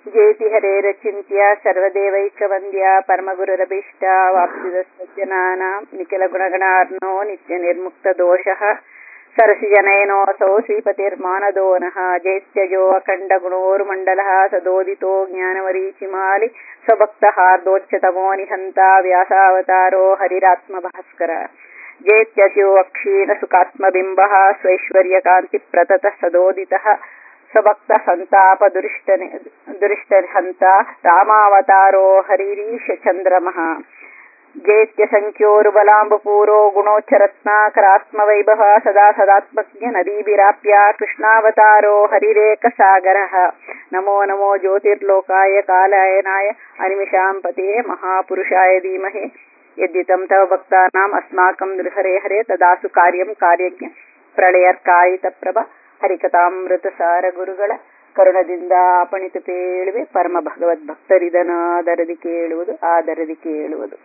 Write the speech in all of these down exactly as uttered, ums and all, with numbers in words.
ಜೇತಿ ಹರೇರಚಿಂತ್ಯ ಸರ್ವದೇವೈಕವಂದ್ಯ ಪರಮಗುರುರಭೀಷ್ಟ ವಾಪ್ಸಿದ ಸಜ್ಜನಾನಾಂ ನಿಖಿಲ ಗುಣಗಣಾರ್ನೋ ನಿತ್ಯ ನಿರ್ಮುಕ್ತ ದೋಷಃ ಸರಸಿಜನಯನೋऽಸೌ ಶ್ರೀಪತಿರ್ಮಾನದೋ ನಃ ಜೈತ್ಯಜೋ ಅಖಂಡ ಗುಣೋರ್ಮಂಡಲಃ ಸದೋದಿತೋ ಜ್ಞಾನಮರೀಚಿಮಾಲಿ ಸ್ವಭಕ್ತಹಾರ್ದೋಚ್ಯತಮೋ ನಿಹಂತ ವ್ಯಾಸಾವತಾರೋ ಹರಿರಾತ್ಮಭಾಸ್ಕರ ಜೇತ್ಯಜೋ ಅಕ್ಷೀಣ ಸುಖಾತ್ಮಬಿಂಬಃ ಸ್ವೈಶ್ವರ್ಯಕಾಂತಿ ಪ್ರತತ ಸದೋದಿತಃ ಸ್ವಭಕ್ತ ಸಂತಾಪ ದುರಿಷ್ಟ ದುರಿಷ್ಟಹಂತ ರಾಮಾವತಾರೋ ಹರಿರೀಶ ಚಂದ್ರಮಃ ಜೇತ್ಯ ಸಂಖ್ಯೋರುಬಲಾಂಬಪೂರೋ ಗುಣೋಚ್ಚರತ್ನಾಕರಾತ್ಮವೈಭವ ಸದಾ ಸದಾತ್ಮಜ್ಞ ನದೀಭಿರಾಪ್ಯ ಕೃಷ್ಣಾವತಾರೋ ಹರಿರೇಕ ಸಾಗರಃ ನಮೋ ನಮೋ ಜ್ಯೋತಿರ್ಲೋಕಾಯ ಕಾಲಾಯನಾಯ ಅನಿಮಿಷಾಂ ಪತಿಯೇ ಮಹಾಪುರುಷಾಯ ಧೀಮಹಿ ಯದ್ಯಿತಂ ತವ ಭಕ್ತಾನಾಂ ಅಸ್ಮಾಕಂ ನೃಹರೇ ಹರೇ ತದಾಸು ಕಾರ್ಯಂ ಕಾರ್ಯಜ್ಞ ಪ್ರಳಯರ್ಕಾಯಿತ ಪ್ರಭ ಹರಿಕಥಾಮೃತ ಸಾರ ಗುರುಗಳ ಕರುಣದಿಂದ ಅಪಣಿತು ಪೇಳುವೆ ಪರಮ ಭಗವದ್ ಭಕ್ತರಿದನಾದರದಿ ಕೇಳುವುದು ಆದರದಿ ಕೇಳುವುದು.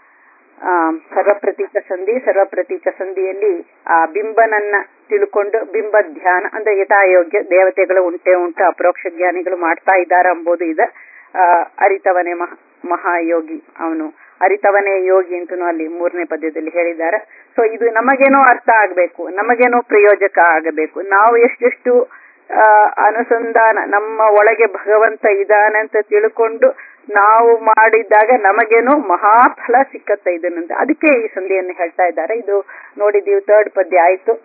ಆ ಸರ್ವಪ್ರತೀಕ ಸಂಧಿ ಸರ್ವಪ್ರತೀಕ ಸಂಧಿಯಲ್ಲಿ ಆ ಬಿಂಬನನ್ನ ತಿಳ್ಕೊಂಡು ಬಿಂಬ ಧ್ಯಾನ ಅಂದ್ರೆ ಯಥಾಯೋಗ್ಯ ದೇವತೆಗಳು ಉಂಟೆ ಉಂಟು ಅಪರೋಕ್ಷ ಜ್ಞಾನಿಗಳು ಮಾಡ್ತಾ ಇದ್ದಾರೆ ಎಂಬುದು ಇದೆ. ಆ ಅರಿತವನೇ ಮಹಾ ಮಹಾಯೋಗಿ ಅವನು ಅರಿತವನೇ ಯೋಗಿ ಅಂತನೂ ಅಲ್ಲಿ ಮೂರನೇ ಪದ್ಯದಲ್ಲಿ ಹೇಳಿದ್ದಾರೆ. ಸೊ ಇದು ನಮಗೇನೋ ಅರ್ಥ ಆಗ್ಬೇಕು, ನಮಗೇನೋ ಪ್ರಯೋಜಕ ಆಗಬೇಕು. ನಾವು ಎಷ್ಟೆಷ್ಟು ಆ ಅನುಸಂಧಾನ ನಮ್ಮ ಒಳಗೆ ಭಗವಂತ ಇದ್ದಾನೆ ಅಂತ ತಿಳ್ಕೊಂಡು ನಾವು ಮಾಡಿದಾಗ ನಮಗೇನೋ ಮಹಾಫಲ ಸಿಕ್ಕತ್ತ ಇದನ್ನಂತ. ಅದಕ್ಕೆ ಈ ಸಂಧಿಯನ್ನು ಹೇಳ್ತಾ ಇದ್ದಾರೆ. ಇದು ನೋಡಿದೀವಿ, ಥರ್ಡ್ ಪದ್ಯ ಆಯ್ತು.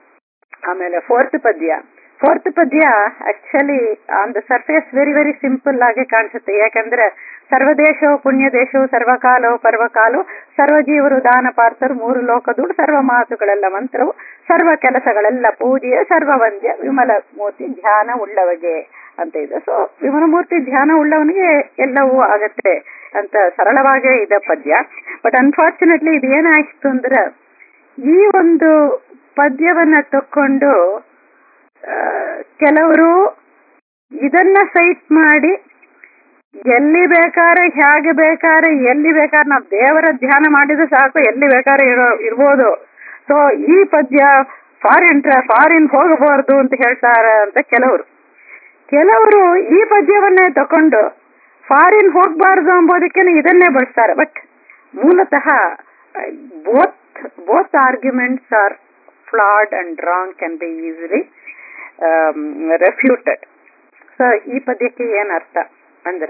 ಆಮೇಲೆ ಫೋರ್ತ್ ಪದ್ಯ ಫೋರ್ತ್ ಪದ್ಯ actually on the surface very very simple ಆಗಿ ಕಾಣಿಸುತ್ತೆ. ಯಾಕಂದ್ರೆ ಸರ್ವದೇಶವು ಪುಣ್ಯ ದೇಶವು ಸರ್ವಕಾಲವು ಪರ್ವಕಾಲು ಸರ್ವಜೀವರು ದಾನ ಪಾರ್ಥರು ಮೂರು ಲೋಕದೂಡು ಸರ್ವ ಮಾತುಗಳೆಲ್ಲ ಮಂತ್ರವು ಸರ್ವ ಕೆಲಸಗಳೆಲ್ಲ ಪೂಜೆಯ ಸರ್ವವಂದ್ಯ ವಿಮಲ ಮೂರ್ತಿ ಧ್ಯಾನ ಉಳ್ಳವಗೆ ಅಂತ ಇದೆ. ಸೊ ವಿಮಲ ಮೂರ್ತಿ ಧ್ಯಾನ ಉಳ್ಳವನಿಗೆ ಎಲ್ಲವೂ ಆಗತ್ತೆ ಅಂತ ಸರಳವಾಗೇ ಇದೆ ಪದ್ಯ. ಬಟ್ ಅನ್ಫಾರ್ಚುನೇಟ್ಲಿ ಇದು ಏನಾಯ್ತು ಅಂದ್ರೆ ಈ ಒಂದು ಪದ್ಯವನ್ನ ತಕ್ಕೊಂಡು ಕೆಲವರು ಇದನ್ನ ಸೈಟ್ ಮಾಡಿ ಎಲ್ಲಿ ಬೇಕಾದ್ರೆ ಹೇಗೆ ಬೇಕಾದ್ರೆ ಎಲ್ಲಿ ಬೇಕಾದ್ರೆ ನಾವು ದೇವರ ಧ್ಯಾನ ಮಾಡಿದ್ರೆ ಸಾಕು, ಎಲ್ಲಿ ಬೇಕಾದ್ರೆ ಇರೋ ಇರ್ಬೋದು. ಸೊ ಈ ಪದ್ಯ ಫಾರಿನ್ ಫಾರಿನ್ ಹೋಗಬಾರ್ದು ಅಂತ ಹೇಳ್ತಾರೆ ಅಂತ ಕೆಲವರು ಕೆಲವರು ಈ ಪದ್ಯವನ್ನೇ ತಕೊಂಡು ಫಾರಿನ್ ಹೋಗ್ಬಾರ್ದು ಎಂಬುದಕ್ಕೆ ಇದನ್ನೇ ಬಳಸ್ತಾರೆ. ಬಟ್ ಮೂಲತಃ both both arguments are flawed and wrong, can be easily refuted. So ಈ ಪದ್ಯಕ್ಕೆ ಏನ್ ಅರ್ಥ ಅಂದ್ರೆ,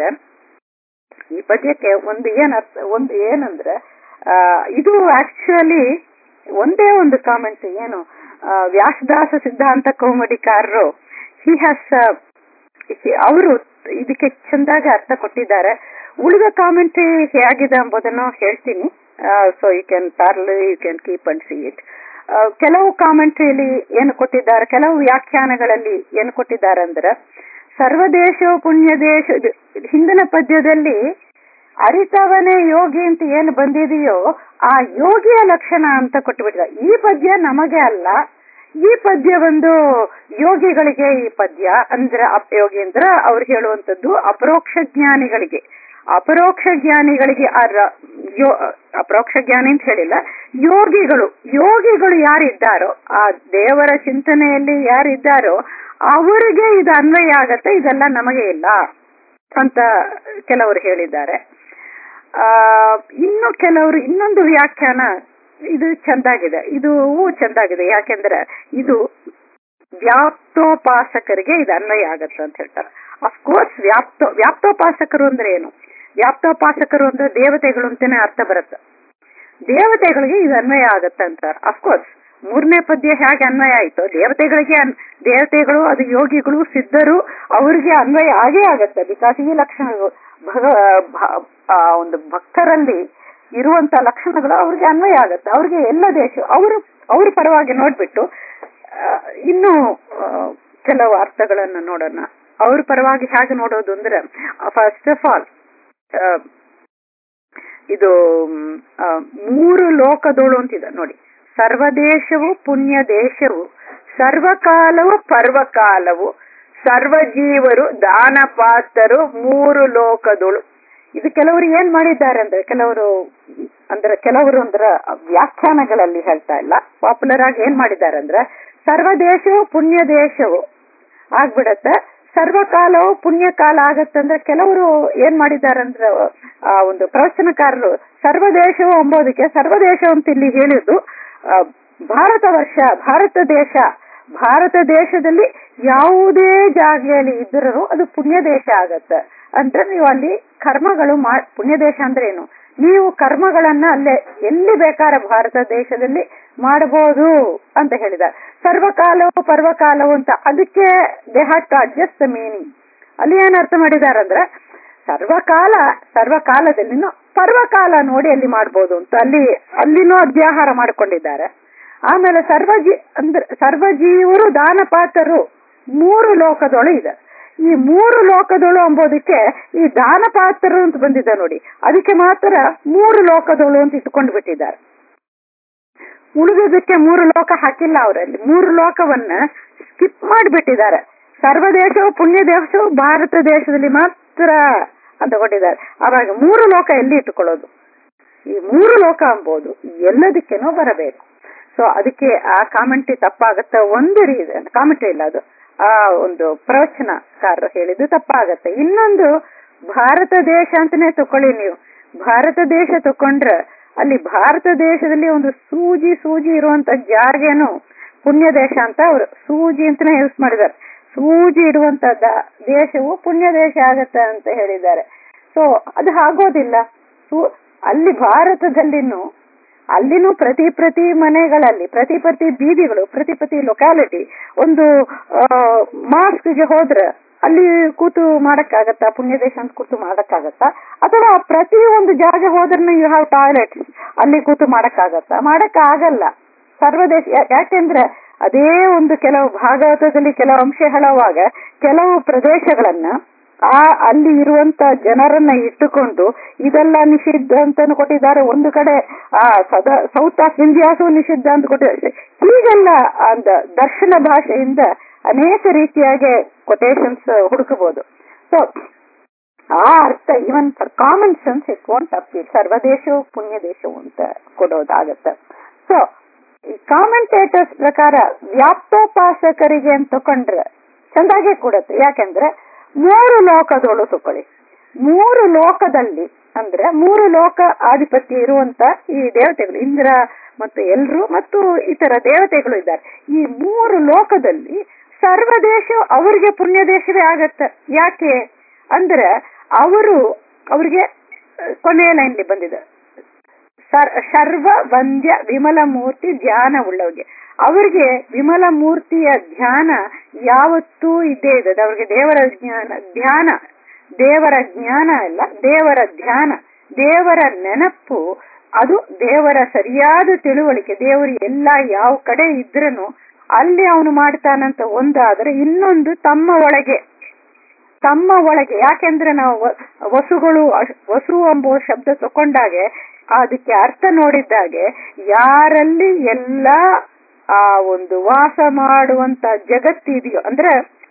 ಈ ಪದ್ಯಕ್ಕೆ ಒಂದು ಏನ್ ಅರ್ಥ ಒಂದು ಏನಂದ್ರೆ ಆ ಇದು ಆಕ್ಚುಲಿ ಒಂದೇ ಒಂದು ಕಾಮೆಂಟ್ ಏನು ವ್ಯಾಸದಾಸ ಸಿದ್ಧಾಂತ ಕೌಮುದಿಕಾರರು ಹಿ ಹ್ಯಾಸ್ ಅವರು ಇದಕ್ಕೆ ಚಂದಾಗಿ ಅರ್ಥ ಕೊಟ್ಟಿದ್ದಾರೆ. ಉಳಿದ ಕಾಮೆಂಟ್ ಹೇಗಿದೆ ಎಂಬುದನ್ನು ಹೇಳ್ತೀನಿ. So you can parallelly you can keep and see it. ಕೆಲವು ಕಾಮೆಂಟ್ರಿಯಲ್ಲಿ ಏನು ಕೊಟ್ಟಿದ್ದಾರೆ, ಕೆಲವು ವ್ಯಾಖ್ಯಾನಗಳಲ್ಲಿ ಏನು ಕೊಟ್ಟಿದ್ದಾರೆ ಅಂದ್ರೆ ಸರ್ವದೇಶವು ಪುಣ್ಯ ದೇಶ, ಹಿಂದಿನ ಪದ್ಯದಲ್ಲಿ ಅರಿತವನೇ ಯೋಗಿ ಅಂತ ಏನು ಬಂದಿದೆಯೋ ಆ ಯೋಗಿಯ ಲಕ್ಷಣ ಅಂತ ಕೊಟ್ಟುಬಿಟ್ಟಿದ್ದಾರೆ. ಈ ಪದ್ಯ ನಮಗೆ ಅಲ್ಲ, ಈ ಪದ್ಯ ಒಂದು ಯೋಗಿಗಳಿಗೆ. ಈ ಪದ್ಯ ಅಂದ್ರೆ ಯೋಗಿ ಅಂದ್ರೆ ಅವ್ರು ಹೇಳುವಂಥದ್ದು ಅಪರೋಕ್ಷ ಜ್ಞಾನಿಗಳಿಗೆ. ಅಪರೋಕ್ಷ ಜ್ಞಾನಿಗಳಿಗೆ ಅಪರೋಕ್ಷ ಜ್ಞಾನಿ ಅಂತ ಹೇಳಿಲ್ಲ, ಯೋಗಿಗಳು ಯೋಗಿಗಳು ಯಾರಿದ್ದಾರೋ ಆ ದೇವರ ಚಿಂತನೆಯಲ್ಲಿ ಯಾರಿದ್ದಾರೋ ಅವರಿಗೆ ಇದು ಅನ್ವಯ ಆಗತ್ತೆ, ಇದೆಲ್ಲ ನಮಗೆ ಇಲ್ಲ ಅಂತ ಕೆಲವರು ಹೇಳಿದ್ದಾರೆ. ಆ ಇನ್ನು ಕೆಲವರು ಇನ್ನೊಂದು ವ್ಯಾಖ್ಯಾನ ಇದು ಚಂದಾಗಿದೆ, ಇದು ಚಂದಾಗಿದೆ. ಯಾಕೆಂದ್ರೆ ಇದು ವ್ಯಾಪ್ತೋಪಾಸಕರಿಗೆ ಇದು ಅನ್ವಯ ಆಗತ್ತೆ ಅಂತ ಹೇಳ್ತಾರೆ. ಅಫ್ಕೋರ್ಸ್ ವ್ಯಾಪ್ತ ವ್ಯಾಪ್ತೋಪಾಸಕರು ಅಂದ್ರೆ ಏನು? ವ್ಯಾಪ್ತೋಪಾಸಕರು ಅಂದ್ರೆ ದೇವತೆಗಳು ಅಂತಾನೆ ಅರ್ಥ ಬರುತ್ತೆ. ದೇವತೆಗಳಿಗೆ ಇದು ಅನ್ವಯ ಆಗತ್ತೆ ಅಂತಾರೆ. ಅಫ್ಕೋರ್ಸ್ ಮೂರನೇ ಪದ್ಯ ಹೇಗೆ ಅನ್ವಯ ಆಯ್ತು, ದೇವತೆಗಳಿಗೆ ದೇವತೆಗಳು ಅದು ಯೋಗಿಗಳು ಸಿದ್ಧರು ಅವರಿಗೆ ಅನ್ವಯ ಆಗೇ ಆಗತ್ತೆ. ಬಿಕಾಸ್ ಈ ಲಕ್ಷಣಗಳು ಭಗ ಒಂದು ಭಕ್ತರಲ್ಲಿ ಇರುವಂತ ಲಕ್ಷಣಗಳು ಅವ್ರಿಗೆ ಅನ್ವಯ ಆಗತ್ತೆ. ಅವ್ರಿಗೆ ಎಲ್ಲ ದೇಶ ಅವರು ಅವ್ರ ಪರವಾಗಿ ನೋಡ್ಬಿಟ್ಟು ಇನ್ನು ಕೆಲವು ಅರ್ಥಗಳನ್ನು ನೋಡೋಣ. ಅವ್ರ ಪರವಾಗಿ ಹೇಗೆ ನೋಡೋದು ಅಂದ್ರೆ, ಫಸ್ಟ್ ಆಫ್ ಆಲ್ ಇದು ಮೂರು ಲೋಕದೋಳು ಅಂತಿದೆ ನೋಡಿ. ಸರ್ವದೇಶವು ಪುಣ್ಯ ದೇಶವು ಸರ್ವಕಾಲವು ಪರ್ವಕಾಲವು ಸರ್ವಜೀವರು ದಾನ ಪಾತ್ರರು ಮೂರು ಲೋಕದೋಳು. ಇದು ಕೆಲವರು ಏನ್ ಮಾಡಿದ್ದಾರೆ ಅಂದ್ರೆ, ಕೆಲವರು ಅಂದ್ರೆ ಕೆಲವರು ಅಂದ್ರೆ ವ್ಯಾಖ್ಯಾನಗಳಲ್ಲಿ ಹೇಳ್ತಾ ಇಲ್ಲ, ಪಾಪ್ಯುಲರ್ ಆಗಿ ಏನ್ ಮಾಡಿದ್ದಾರೆ ಅಂದ್ರೆ ಸರ್ವದೇಶವು ಪುಣ್ಯ ದೇಶವು ಆಗ್ಬಿಡತ್ತೆ, ಸರ್ವಕಾಲವು ಪುಣ್ಯಕಾಲ ಆಗತ್ತಂದ್ರೆ ಕೆಲವರು ಏನ್ ಮಾಡಿದಾರಂದ್ರೆ ಆ ಒಂದು ಪ್ರವಚನಕಾರರು ಸರ್ವದೇಶವು ಅಂಬೋದಕ್ಕೆ ಸರ್ವದೇಶ ಅಂತ ಇಲ್ಲಿ ಹೇಳಿದ್ದು ಭಾರತ ವರ್ಷ, ಭಾರತ ದೇಶ, ಭಾರತ ದೇಶದಲ್ಲಿ ಯಾವುದೇ ಜಾಗೆಯಲ್ಲಿ ಇದ್ರೂ ಅದು ಪುಣ್ಯ ದೇಶ ಆಗತ್ತೆ. ಅಂದ್ರೆ ನೀವು ಅಲ್ಲಿ ಕರ್ಮಗಳು ಮಾ ಪುಣ್ಯ ದೇಶ ಅಂದ್ರೆ ಏನು, ನೀವು ಕರ್ಮಗಳನ್ನ ಅಲ್ಲೇ ಎಲ್ಲಿ ಬೇಕಾದ ಭಾರತ ದೇಶದಲ್ಲಿ ಮಾಡಬಹುದು ಅಂತ ಹೇಳಿದ್ದಾರೆ. ಸರ್ವಕಾಲವು ಪರ್ವಕಾಲವು ಅಂತ ಅದಕ್ಕೆ they have to adjust the meaning. ಅಲ್ಲಿ ಏನ್ ಅರ್ಥ ಮಾಡಿದಾರಂದ್ರೆ ಸರ್ವಕಾಲ ಸರ್ವಕಾಲದಲ್ಲಿನೂ ಪರ್ವಕಾಲ ನೋಡಿ ಅಲ್ಲಿ ಮಾಡ್ಬೋದು ಅಂತ ಅಲ್ಲಿ ಅಲ್ಲಿನೂ ಅಧ್ಯಾಹಾರ ಮಾಡ್ಕೊಂಡಿದ್ದಾರೆ. ಆಮೇಲೆ ಸರ್ವಜೀ ಅಂದ್ರೆ ಸರ್ವಜೀವರು ದಾನಪಾತರು ಮೂರು ಲೋಕದೊಳು ಇದೆ. ಈ ಮೂರು ಲೋಕದೊಳು ಅಂಬೋದಕ್ಕೆ ಈ ದಾನಪಾತರು ಅಂತ ಬಂದಿದೆ ನೋಡಿ, ಅದಕ್ಕೆ ಮಾತ್ರ ಮೂರು ಲೋಕದೊಳು ಅಂತ ಇಟ್ಕೊಂಡು ಬಿಟ್ಟಿದ್ದಾರೆ. ಉಳಿದದಕ್ಕೆ ಮೂರು ಲೋಕ ಹಾಕಿಲ್ಲ ಅವರಲ್ಲಿ, ಮೂರು ಲೋಕವನ್ನ ಸ್ಕಿಪ್ ಮಾಡಿಬಿಟ್ಟಿದ್ದಾರೆ. ಸರ್ವದೇಶವು ಪುಣ್ಯ ದೇಶವು ಭಾರತ ದೇಶದಲ್ಲಿ ಮಾತ್ರ ಅಂತ ಕೊಟ್ಟಿದ್ದಾರೆ. ಅವಾಗ ಮೂರು ಲೋಕ ಎಲ್ಲಿ ಇಟ್ಟುಕೊಳ್ಳೋದು? ಈ ಮೂರು ಲೋಕ ಅಂಬೋದು ಎಲ್ಲದಕ್ಕೇನೋ ಬರಬೇಕು. ಸೊ ಅದಕ್ಕೆ ಆ ಕಾಮೆಂಟ್ರಿ ತಪ್ಪಾಗತ್ತ. ಒಂದು ರೀಸನ್ ಕಾಮೆಂಟ್ರಿ ಇಲ್ಲ, ಅದು ಆ ಒಂದು ಪ್ರವಚನಕಾರರು ಹೇಳಿದ್ದು ತಪ್ಪಾಗತ್ತೆ. ಇನ್ನೊಂದು ಭಾರತ ದೇಶ ಅಂತಾನೆ ತಕೊಳ್ಳಿ ನೀವು. ಭಾರತ ದೇಶ ತಕೊಂಡ್ರೆ ಅಲ್ಲಿ ಭಾರತ ದೇಶದಲ್ಲಿ ಒಂದು ಸೂಜಿ ಸೂಜಿ ಇರುವಂತ ಜಾಗೇನು ಪುಣ್ಯ ದೇಶ ಅಂತ ಅವರು ಸೂಜಿ ಅಂತಾನೆ ಯೂಸ್ ಮಾಡಿದ್ದಾರೆ. ಸೂಜಿ ಇರುವಂತ ದೇಶವು ಪುಣ್ಯ ದೇಶ ಆಗತ್ತೆ ಅಂತ ಹೇಳಿದ್ದಾರೆ. ಸೊ ಅದು ಆಗೋದಿಲ್ಲ. ಅಲ್ಲಿ ಭಾರತದಲ್ಲಿನೂ ಅಲ್ಲಿನೂ ಪ್ರತಿ ಪ್ರತಿ ಮನೆಗಳಲ್ಲಿ ಪ್ರತಿ ಪ್ರತಿ ಬೀದಿಗಳು ಪ್ರತಿ ಪ್ರತಿ ಲೊಕ್ಯಾಲಿಟಿ ಒಂದು ಮಾಸ್ಕ್ಗೆ ಹೋದ್ರೆ ಅಲ್ಲಿ ಕೂತು ಮಾಡಕ್ಕಾಗತ್ತಾ? ಪುಣ್ಯ ದೇಶ ಅಂತ ಕೂತು ಮಾಡಕ್ಕಾಗತ್ತಾ? ಅಥವಾ ಪ್ರತಿ ಒಂದು ಜಾಗ ಹೋದ್ರೆ ಯು ಹ್ಯಾವ್ ಟಾಯ್ಲೆಟ್, ಅಲ್ಲಿ ಕೂತು ಮಾಡಕ್ಕಾಗತ್ತಾ? ಮಾಡಕ್ ಆಗಲ್ಲ. ಸರ್ವದೇಶ ಯಾಕೆಂದ್ರೆ ಅದೇ ಒಂದು ಕೆಲವು ಭಾಗವತದಲ್ಲಿ ಕೆಲವು ಅಂಶ ಹೇಳುವಾಗ ಕೆಲವು ಪ್ರದೇಶಗಳನ್ನ ಆ ಅಲ್ಲಿ ಇರುವಂತ ಜನರನ್ನ ಇಟ್ಟುಕೊಂಡು ಇದೆಲ್ಲ ನಿಷಿದ್ಧ ಅಂತಾನು ಕೊಟ್ಟಿದ್ದಾರೆ. ಒಂದು ಕಡೆ ಆ ಸದಾ ಸೌತ್ ಆಫ್ ಇಂಡಿಯಾಸು ನಿಷಿದ್ಧ ಅಂತ ಕೊಟ್ಟಿದ್ದಾರೆ. ಹೀಗೆಲ್ಲ ಅಂದ ದರ್ಶನ ಭಾಷೆಯಿಂದ ಅನೇಕ ರೀತಿಯಾಗಿ ಕೊಟೇಶನ್ಸ್ ಹುಡುಕಬಹುದು. ಸೊ ಆ ಅರ್ಥ even for common sense it want appeal. ಸರ್ವದೇಶವು ಪುಣ್ಯ ದೇಶವು ಅಂತ ಕೊಡೋದಾಗತ್ತೆ. ಸೊ ಈ ಕಾಮೆಂಟೇಟರ್ಸ್ ಪ್ರಕಾರ ವ್ಯಾಪ್ತೋಪಾಸಕರಿಗೆ ಅಂತ ತಕೊಂಡ್ರೆ ಚಂದಾಗೆ ಕೊಡತ್ತೆ. ಯಾಕೆಂದ್ರೆ ಮೂರು ಲೋಕದೊಳು ತಕೊಳ್ಳಿ, ಮೂರು ಲೋಕದಲ್ಲಿ ಅಂದ್ರೆ ಮೂರು ಲೋಕ ಆಧಿಪತ್ಯ ಇರುವಂತ ಈ ದೇವತೆಗಳು ಇಂದ್ರ ಮತ್ತು ಎಲ್ರು ಮತ್ತು ಇತರ ದೇವತೆಗಳು ಇದ್ದಾರೆ. ಈ ಮೂರು ಲೋಕದಲ್ಲಿ ಸರ್ವದೇಶ ಅವರಿಗೆ ಪುಣ್ಯ ದೇಶವೇ ಆಗತ್ತೆ. ಯಾಕೆ ಅಂದ್ರೆ ಅವರು ಅವ್ರಿಗೆ ಕೊನೆಯ ಲೈನ್ಲಿ ಬಂದಿದೆ ಸರ್ವ ವಂದ್ಯ ವಿಮಲ ಮೂರ್ತಿ ಧ್ಯಾನ ಉಳ್ಳವ್ರಿಗೆ. ಅವ್ರಿಗೆ ವಿಮಲ ಮೂರ್ತಿಯ ಧ್ಯಾನ ಯಾವತ್ತೂ ಇದ್ದೇ ಇದೆ. ಅವ್ರಿಗೆ ದೇವರ ಜ್ಞಾನ ಧ್ಯಾನ ದೇವರ ಜ್ಞಾನ ಅಲ್ಲ, ದೇವರ ಧ್ಯಾನ, ದೇವರ ನೆನಪು, ಅದು ದೇವರ ಸರಿಯಾದ ತಿಳುವಳಿಕೆ. ದೇವರು ಎಲ್ಲ ಯಾವ ಕಡೆ ಇದ್ರನು ಅಲ್ಲಿ ಅವನು ಮಾಡ್ತಾನಂತ ಒಂದಾದ್ರೆ ಇನ್ನೊಂದು ತಮ್ಮ ಒಳಗೆ ತಮ್ಮ ಒಳಗೆ ಯಾಕೆಂದ್ರೆ ನಾವು ವಸುಗಳು ವಸು ಎಂಬುವ ಶಬ್ದ ತಕೊಂಡಾಗೆ ಅದಕ್ಕೆ ಅರ್ಥ ನೋಡಿದ್ದಾಗೆ ಯಾರಲ್ಲಿ ಎಲ್ಲ ಆ ಒಂದು ವಾಸ ಮಾಡುವಂತ ಜಗತ್ತಿದೆಯೋ ಅಂದ್ರೆ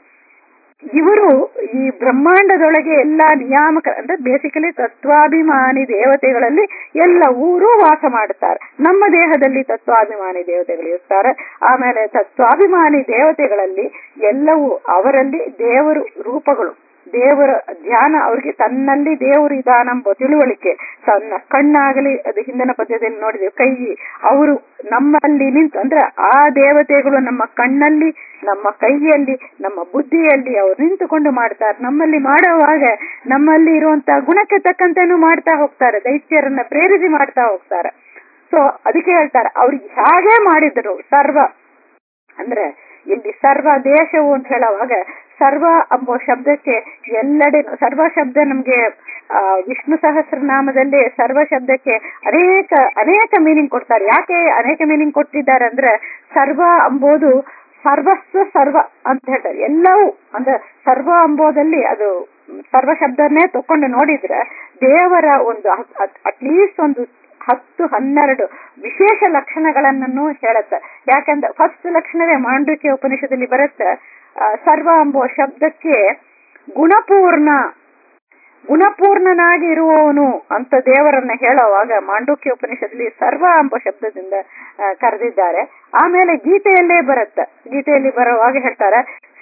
ಇವರು ಈ ಬ್ರಹ್ಮಾಂಡದೊಳಗೆ ಎಲ್ಲಾ ನಿಯಾಮಕ ಅಂದ್ರೆ ಬೇಸಿಕಲಿ ತತ್ವಾಭಿಮಾನಿ ದೇವತೆಗಳಲ್ಲಿ ಎಲ್ಲ ಊರು ವಾಸ ಮಾಡುತ್ತಾರೆ. ನಮ್ಮ ದೇಹದಲ್ಲಿ ತತ್ವಾಭಿಮಾನಿ ದೇವತೆಗಳು ಇರ್ತಾರೆ. ಆಮೇಲೆ ತತ್ವಾಭಿಮಾನಿ ದೇವತೆಗಳಲ್ಲಿ ಎಲ್ಲವೂ ಅವರಲ್ಲಿ ದೇವರು ರೂಪಗಳು, ದೇವರ ಧ್ಯಾನ, ಅವ್ರಿಗೆ ತನ್ನಲ್ಲಿ ದೇವರು ಇದಾನೆಂಬ ತಿಳುವಳಿಕೆ, ತನ್ನ ಕಣ್ಣಾಗಲಿ ಅದು ಹಿಂದಿನ ಪದ್ಯದಲ್ಲಿ ನೋಡಿದೆವು ಕೈ, ಅವರು ನಮ್ಮಲ್ಲಿ ನಿಂತು ಅಂದ್ರೆ ಆ ದೇವತೆಗಳು ನಮ್ಮ ಕಣ್ಣಲ್ಲಿ, ನಮ್ಮ ಕೈಯಲ್ಲಿ, ನಮ್ಮ ಬುದ್ಧಿಯಲ್ಲಿ ಅವರು ನಿಂತುಕೊಂಡು ಮಾಡ್ತಾರೆ. ನಮ್ಮಲ್ಲಿ ಮಾಡುವಾಗ ನಮ್ಮಲ್ಲಿ ಇರುವಂತಹ ಗುಣಕ್ಕೆ ತಕ್ಕಂತೆನೂ ಮಾಡ್ತಾ ಹೋಗ್ತಾರೆ, ದೈತ್ಯರನ್ನ ಪ್ರೇರಿಸಿ ಮಾಡ್ತಾ ಹೋಗ್ತಾರೆ. ಸೊ ಅದಕ್ಕೆ ಹೇಳ್ತಾರೆ ಅವ್ರಿಗೆ ಹೇಗೆ ಮಾಡಿದ್ರು ಸರ್ವ ಅಂದ್ರೆ ಇಲ್ಲಿ ಸರ್ವ ದೇಶವು ಅಂತ ಹೇಳುವಾಗ ಸರ್ವ ಎಂಬ ಶಬ್ದಕ್ಕೆ ಎಲ್ಲೆಡೆ ಸರ್ವ ಶಬ್ದ ನಮ್ಗೆ ಆ ವಿಷ್ಣು ಸಹಸ್ರನಾಮದಲ್ಲಿ ಸರ್ವ ಶಬ್ದಕ್ಕೆ ಅನೇಕ ಅನೇಕ ಮೀನಿಂಗ್ ಕೊಡ್ತಾರೆ. ಯಾಕೆ ಅನೇಕ ಮೀನಿಂಗ್ ಕೊಟ್ಟಿದ್ದಾರೆ ಅಂದ್ರೆ ಸರ್ವ ಎಂಬುದು ಸರ್ವಸ್ವ ಸರ್ವ ಅಂತ ಹೇಳ್ತಾರೆ. ಎಲ್ಲವೂ ಅಂದ್ರೆ ಸರ್ವ ಎಂಬುದಲ್ಲಿ ಅದು ಸರ್ವ ಶಬ್ದನೇ ತಕೊಂಡು ನೋಡಿದ್ರೆ ದೇವರ ಒಂದು ಅಟ್ಲೀಸ್ಟ್ ಒಂದು ಹತ್ತು ಹನ್ನೆರಡು ವಿಶೇಷ ಲಕ್ಷಣಗಳನ್ನೂ ಹೇಳುತ್ತೆ. ಯಾಕಂದ್ರೆ ಫಸ್ಟ್ ಲಕ್ಷಣವೇ ಮಾಂಡುಕ್ಯ ಉಪನಿಷದಲ್ಲಿ ಬರುತ್ತೆ. ಸರ್ವ ಎಂಬುವ ಶಬ್ದಕ್ಕೆ ಗುಣಪೂರ್ಣ ಗುಣಪೂರ್ಣನಾಗಿ ಇರುವವನು ಅಂತ ದೇವರನ್ನ ಹೇಳುವಾಗ ಮಾಂಡುಕ್ಯ ಉಪನಿಷದಲ್ಲಿ ಸರ್ವ ಎಂಬ ಶಬ್ದದಿಂದ ಕರೆದಿದ್ದಾರೆ. ಆಮೇಲೆ ಗೀತೆಯಲ್ಲೇ ಬರುತ್ತೆ, ಗೀತೆಯಲ್ಲಿ ಬರುವಾಗ ಹೇಳ್ತಾರೆ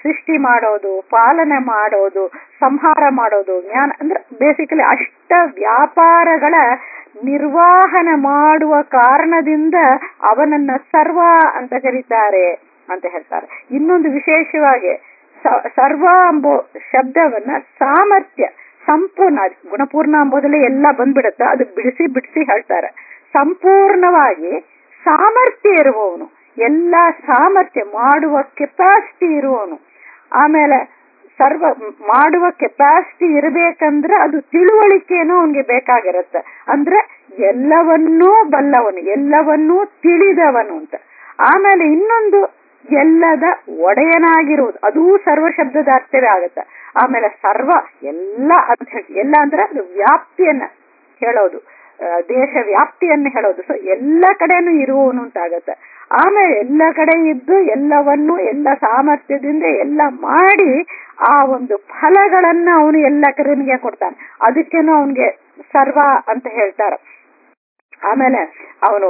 ಸೃಷ್ಟಿ ಮಾಡೋದು, ಪಾಲನೆ ಮಾಡೋದು, ಸಂಹಾರ ಮಾಡೋದು, ಜ್ಞಾನ ಅಂದ್ರೆ ಬೇಸಿಕಲಿ ಅಷ್ಟ ವ್ಯಾಪಾರಗಳ ನಿರ್ವಹಣೆ ಮಾಡುವ ಕಾರಣದಿಂದ ಅವನನ್ನ ಸರ್ವ ಅಂತ ಕರೀತಾರೆ ಅಂತ ಹೇಳ್ತಾರೆ. ಇನ್ನೊಂದು ವಿಶೇಷವಾಗಿ ಸರ್ವ ಎಂಬೋ ಶಬ್ದವನ್ನ ಸಾಮರ್ಥ್ಯ, ಸಂಪೂರ್ಣ, ಗುಣಪೂರ್ಣ ಎಂಬುದರಲ್ಲಿ ಎಲ್ಲ ಬಂದ್ಬಿಡುತ್ತೆ, ಅದು ಬಿಡಿಸಿ ಬಿಡಿಸಿ ಹೇಳ್ತಾರೆ. ಸಂಪೂರ್ಣವಾಗಿ ಸಾಮರ್ಥ್ಯ ಇರುವವನು, ಎಲ್ಲ ಸಾಮರ್ಥ್ಯ ಮಾಡುವ ಕೆಪಾಸಿಟಿ ಇರುವವನು. ಆಮೇಲೆ ಸರ್ವ ಮಾಡುವ ಕೆಪಾಸಿಟಿ ಇರಬೇಕಂದ್ರೆ ಅದು ತಿಳುವಳಿಕೆನೂ ಅವನಿಗೆ ಬೇಕಾಗಿರುತ್ತೆ. ಅಂದ್ರೆ ಎಲ್ಲವನ್ನೂ ಬಲ್ಲವನು, ಎಲ್ಲವನ್ನೂ ತಿಳಿದವನು ಅಂತ. ಆಮೇಲೆ ಇನ್ನೊಂದು ಎಲ್ಲದ ಒಡೆಯನಾಗಿರುವುದು, ಅದೂ ಸರ್ವ ಶಬ್ದದ ಅರ್ಥವೇ ಆಗುತ್ತೆ. ಆಮೇಲೆ ಸರ್ವ ಎಲ್ಲ ಅಂತ ಹೇಳಿ, ಎಲ್ಲ ಅಂದ್ರೆ ಅದು ವ್ಯಾಪ್ತಿಯನ್ನ ಹೇಳೋದು, ದೇಶ ವ್ಯಾಪ್ತಿಯನ್ನು ಹೇಳೋದು. ಸೊ ಎಲ್ಲ ಕಡೆನೂ ಇರುವವನು ಅಂತ ಆಗತ್ತೆ. ಆಮೇಲೆ ಎಲ್ಲ ಕಡೆ ಇದ್ದು ಎಲ್ಲವನ್ನು ಎಲ್ಲ ಸಾಮರ್ಥ್ಯದಿಂದ ಎಲ್ಲ ಮಾಡಿ ಆ ಒಂದು ಫಲಗಳನ್ನ ಅವನು ಎಲ್ಲ ಕಡೆನಿಗೆ ಕೊಡ್ತಾನೆ. ಅದಕ್ಕೇನು ಅವನಿಗೆ ಸರ್ವ ಅಂತ ಹೇಳ್ತಾರೆ. ಆಮೇಲೆ ಅವನು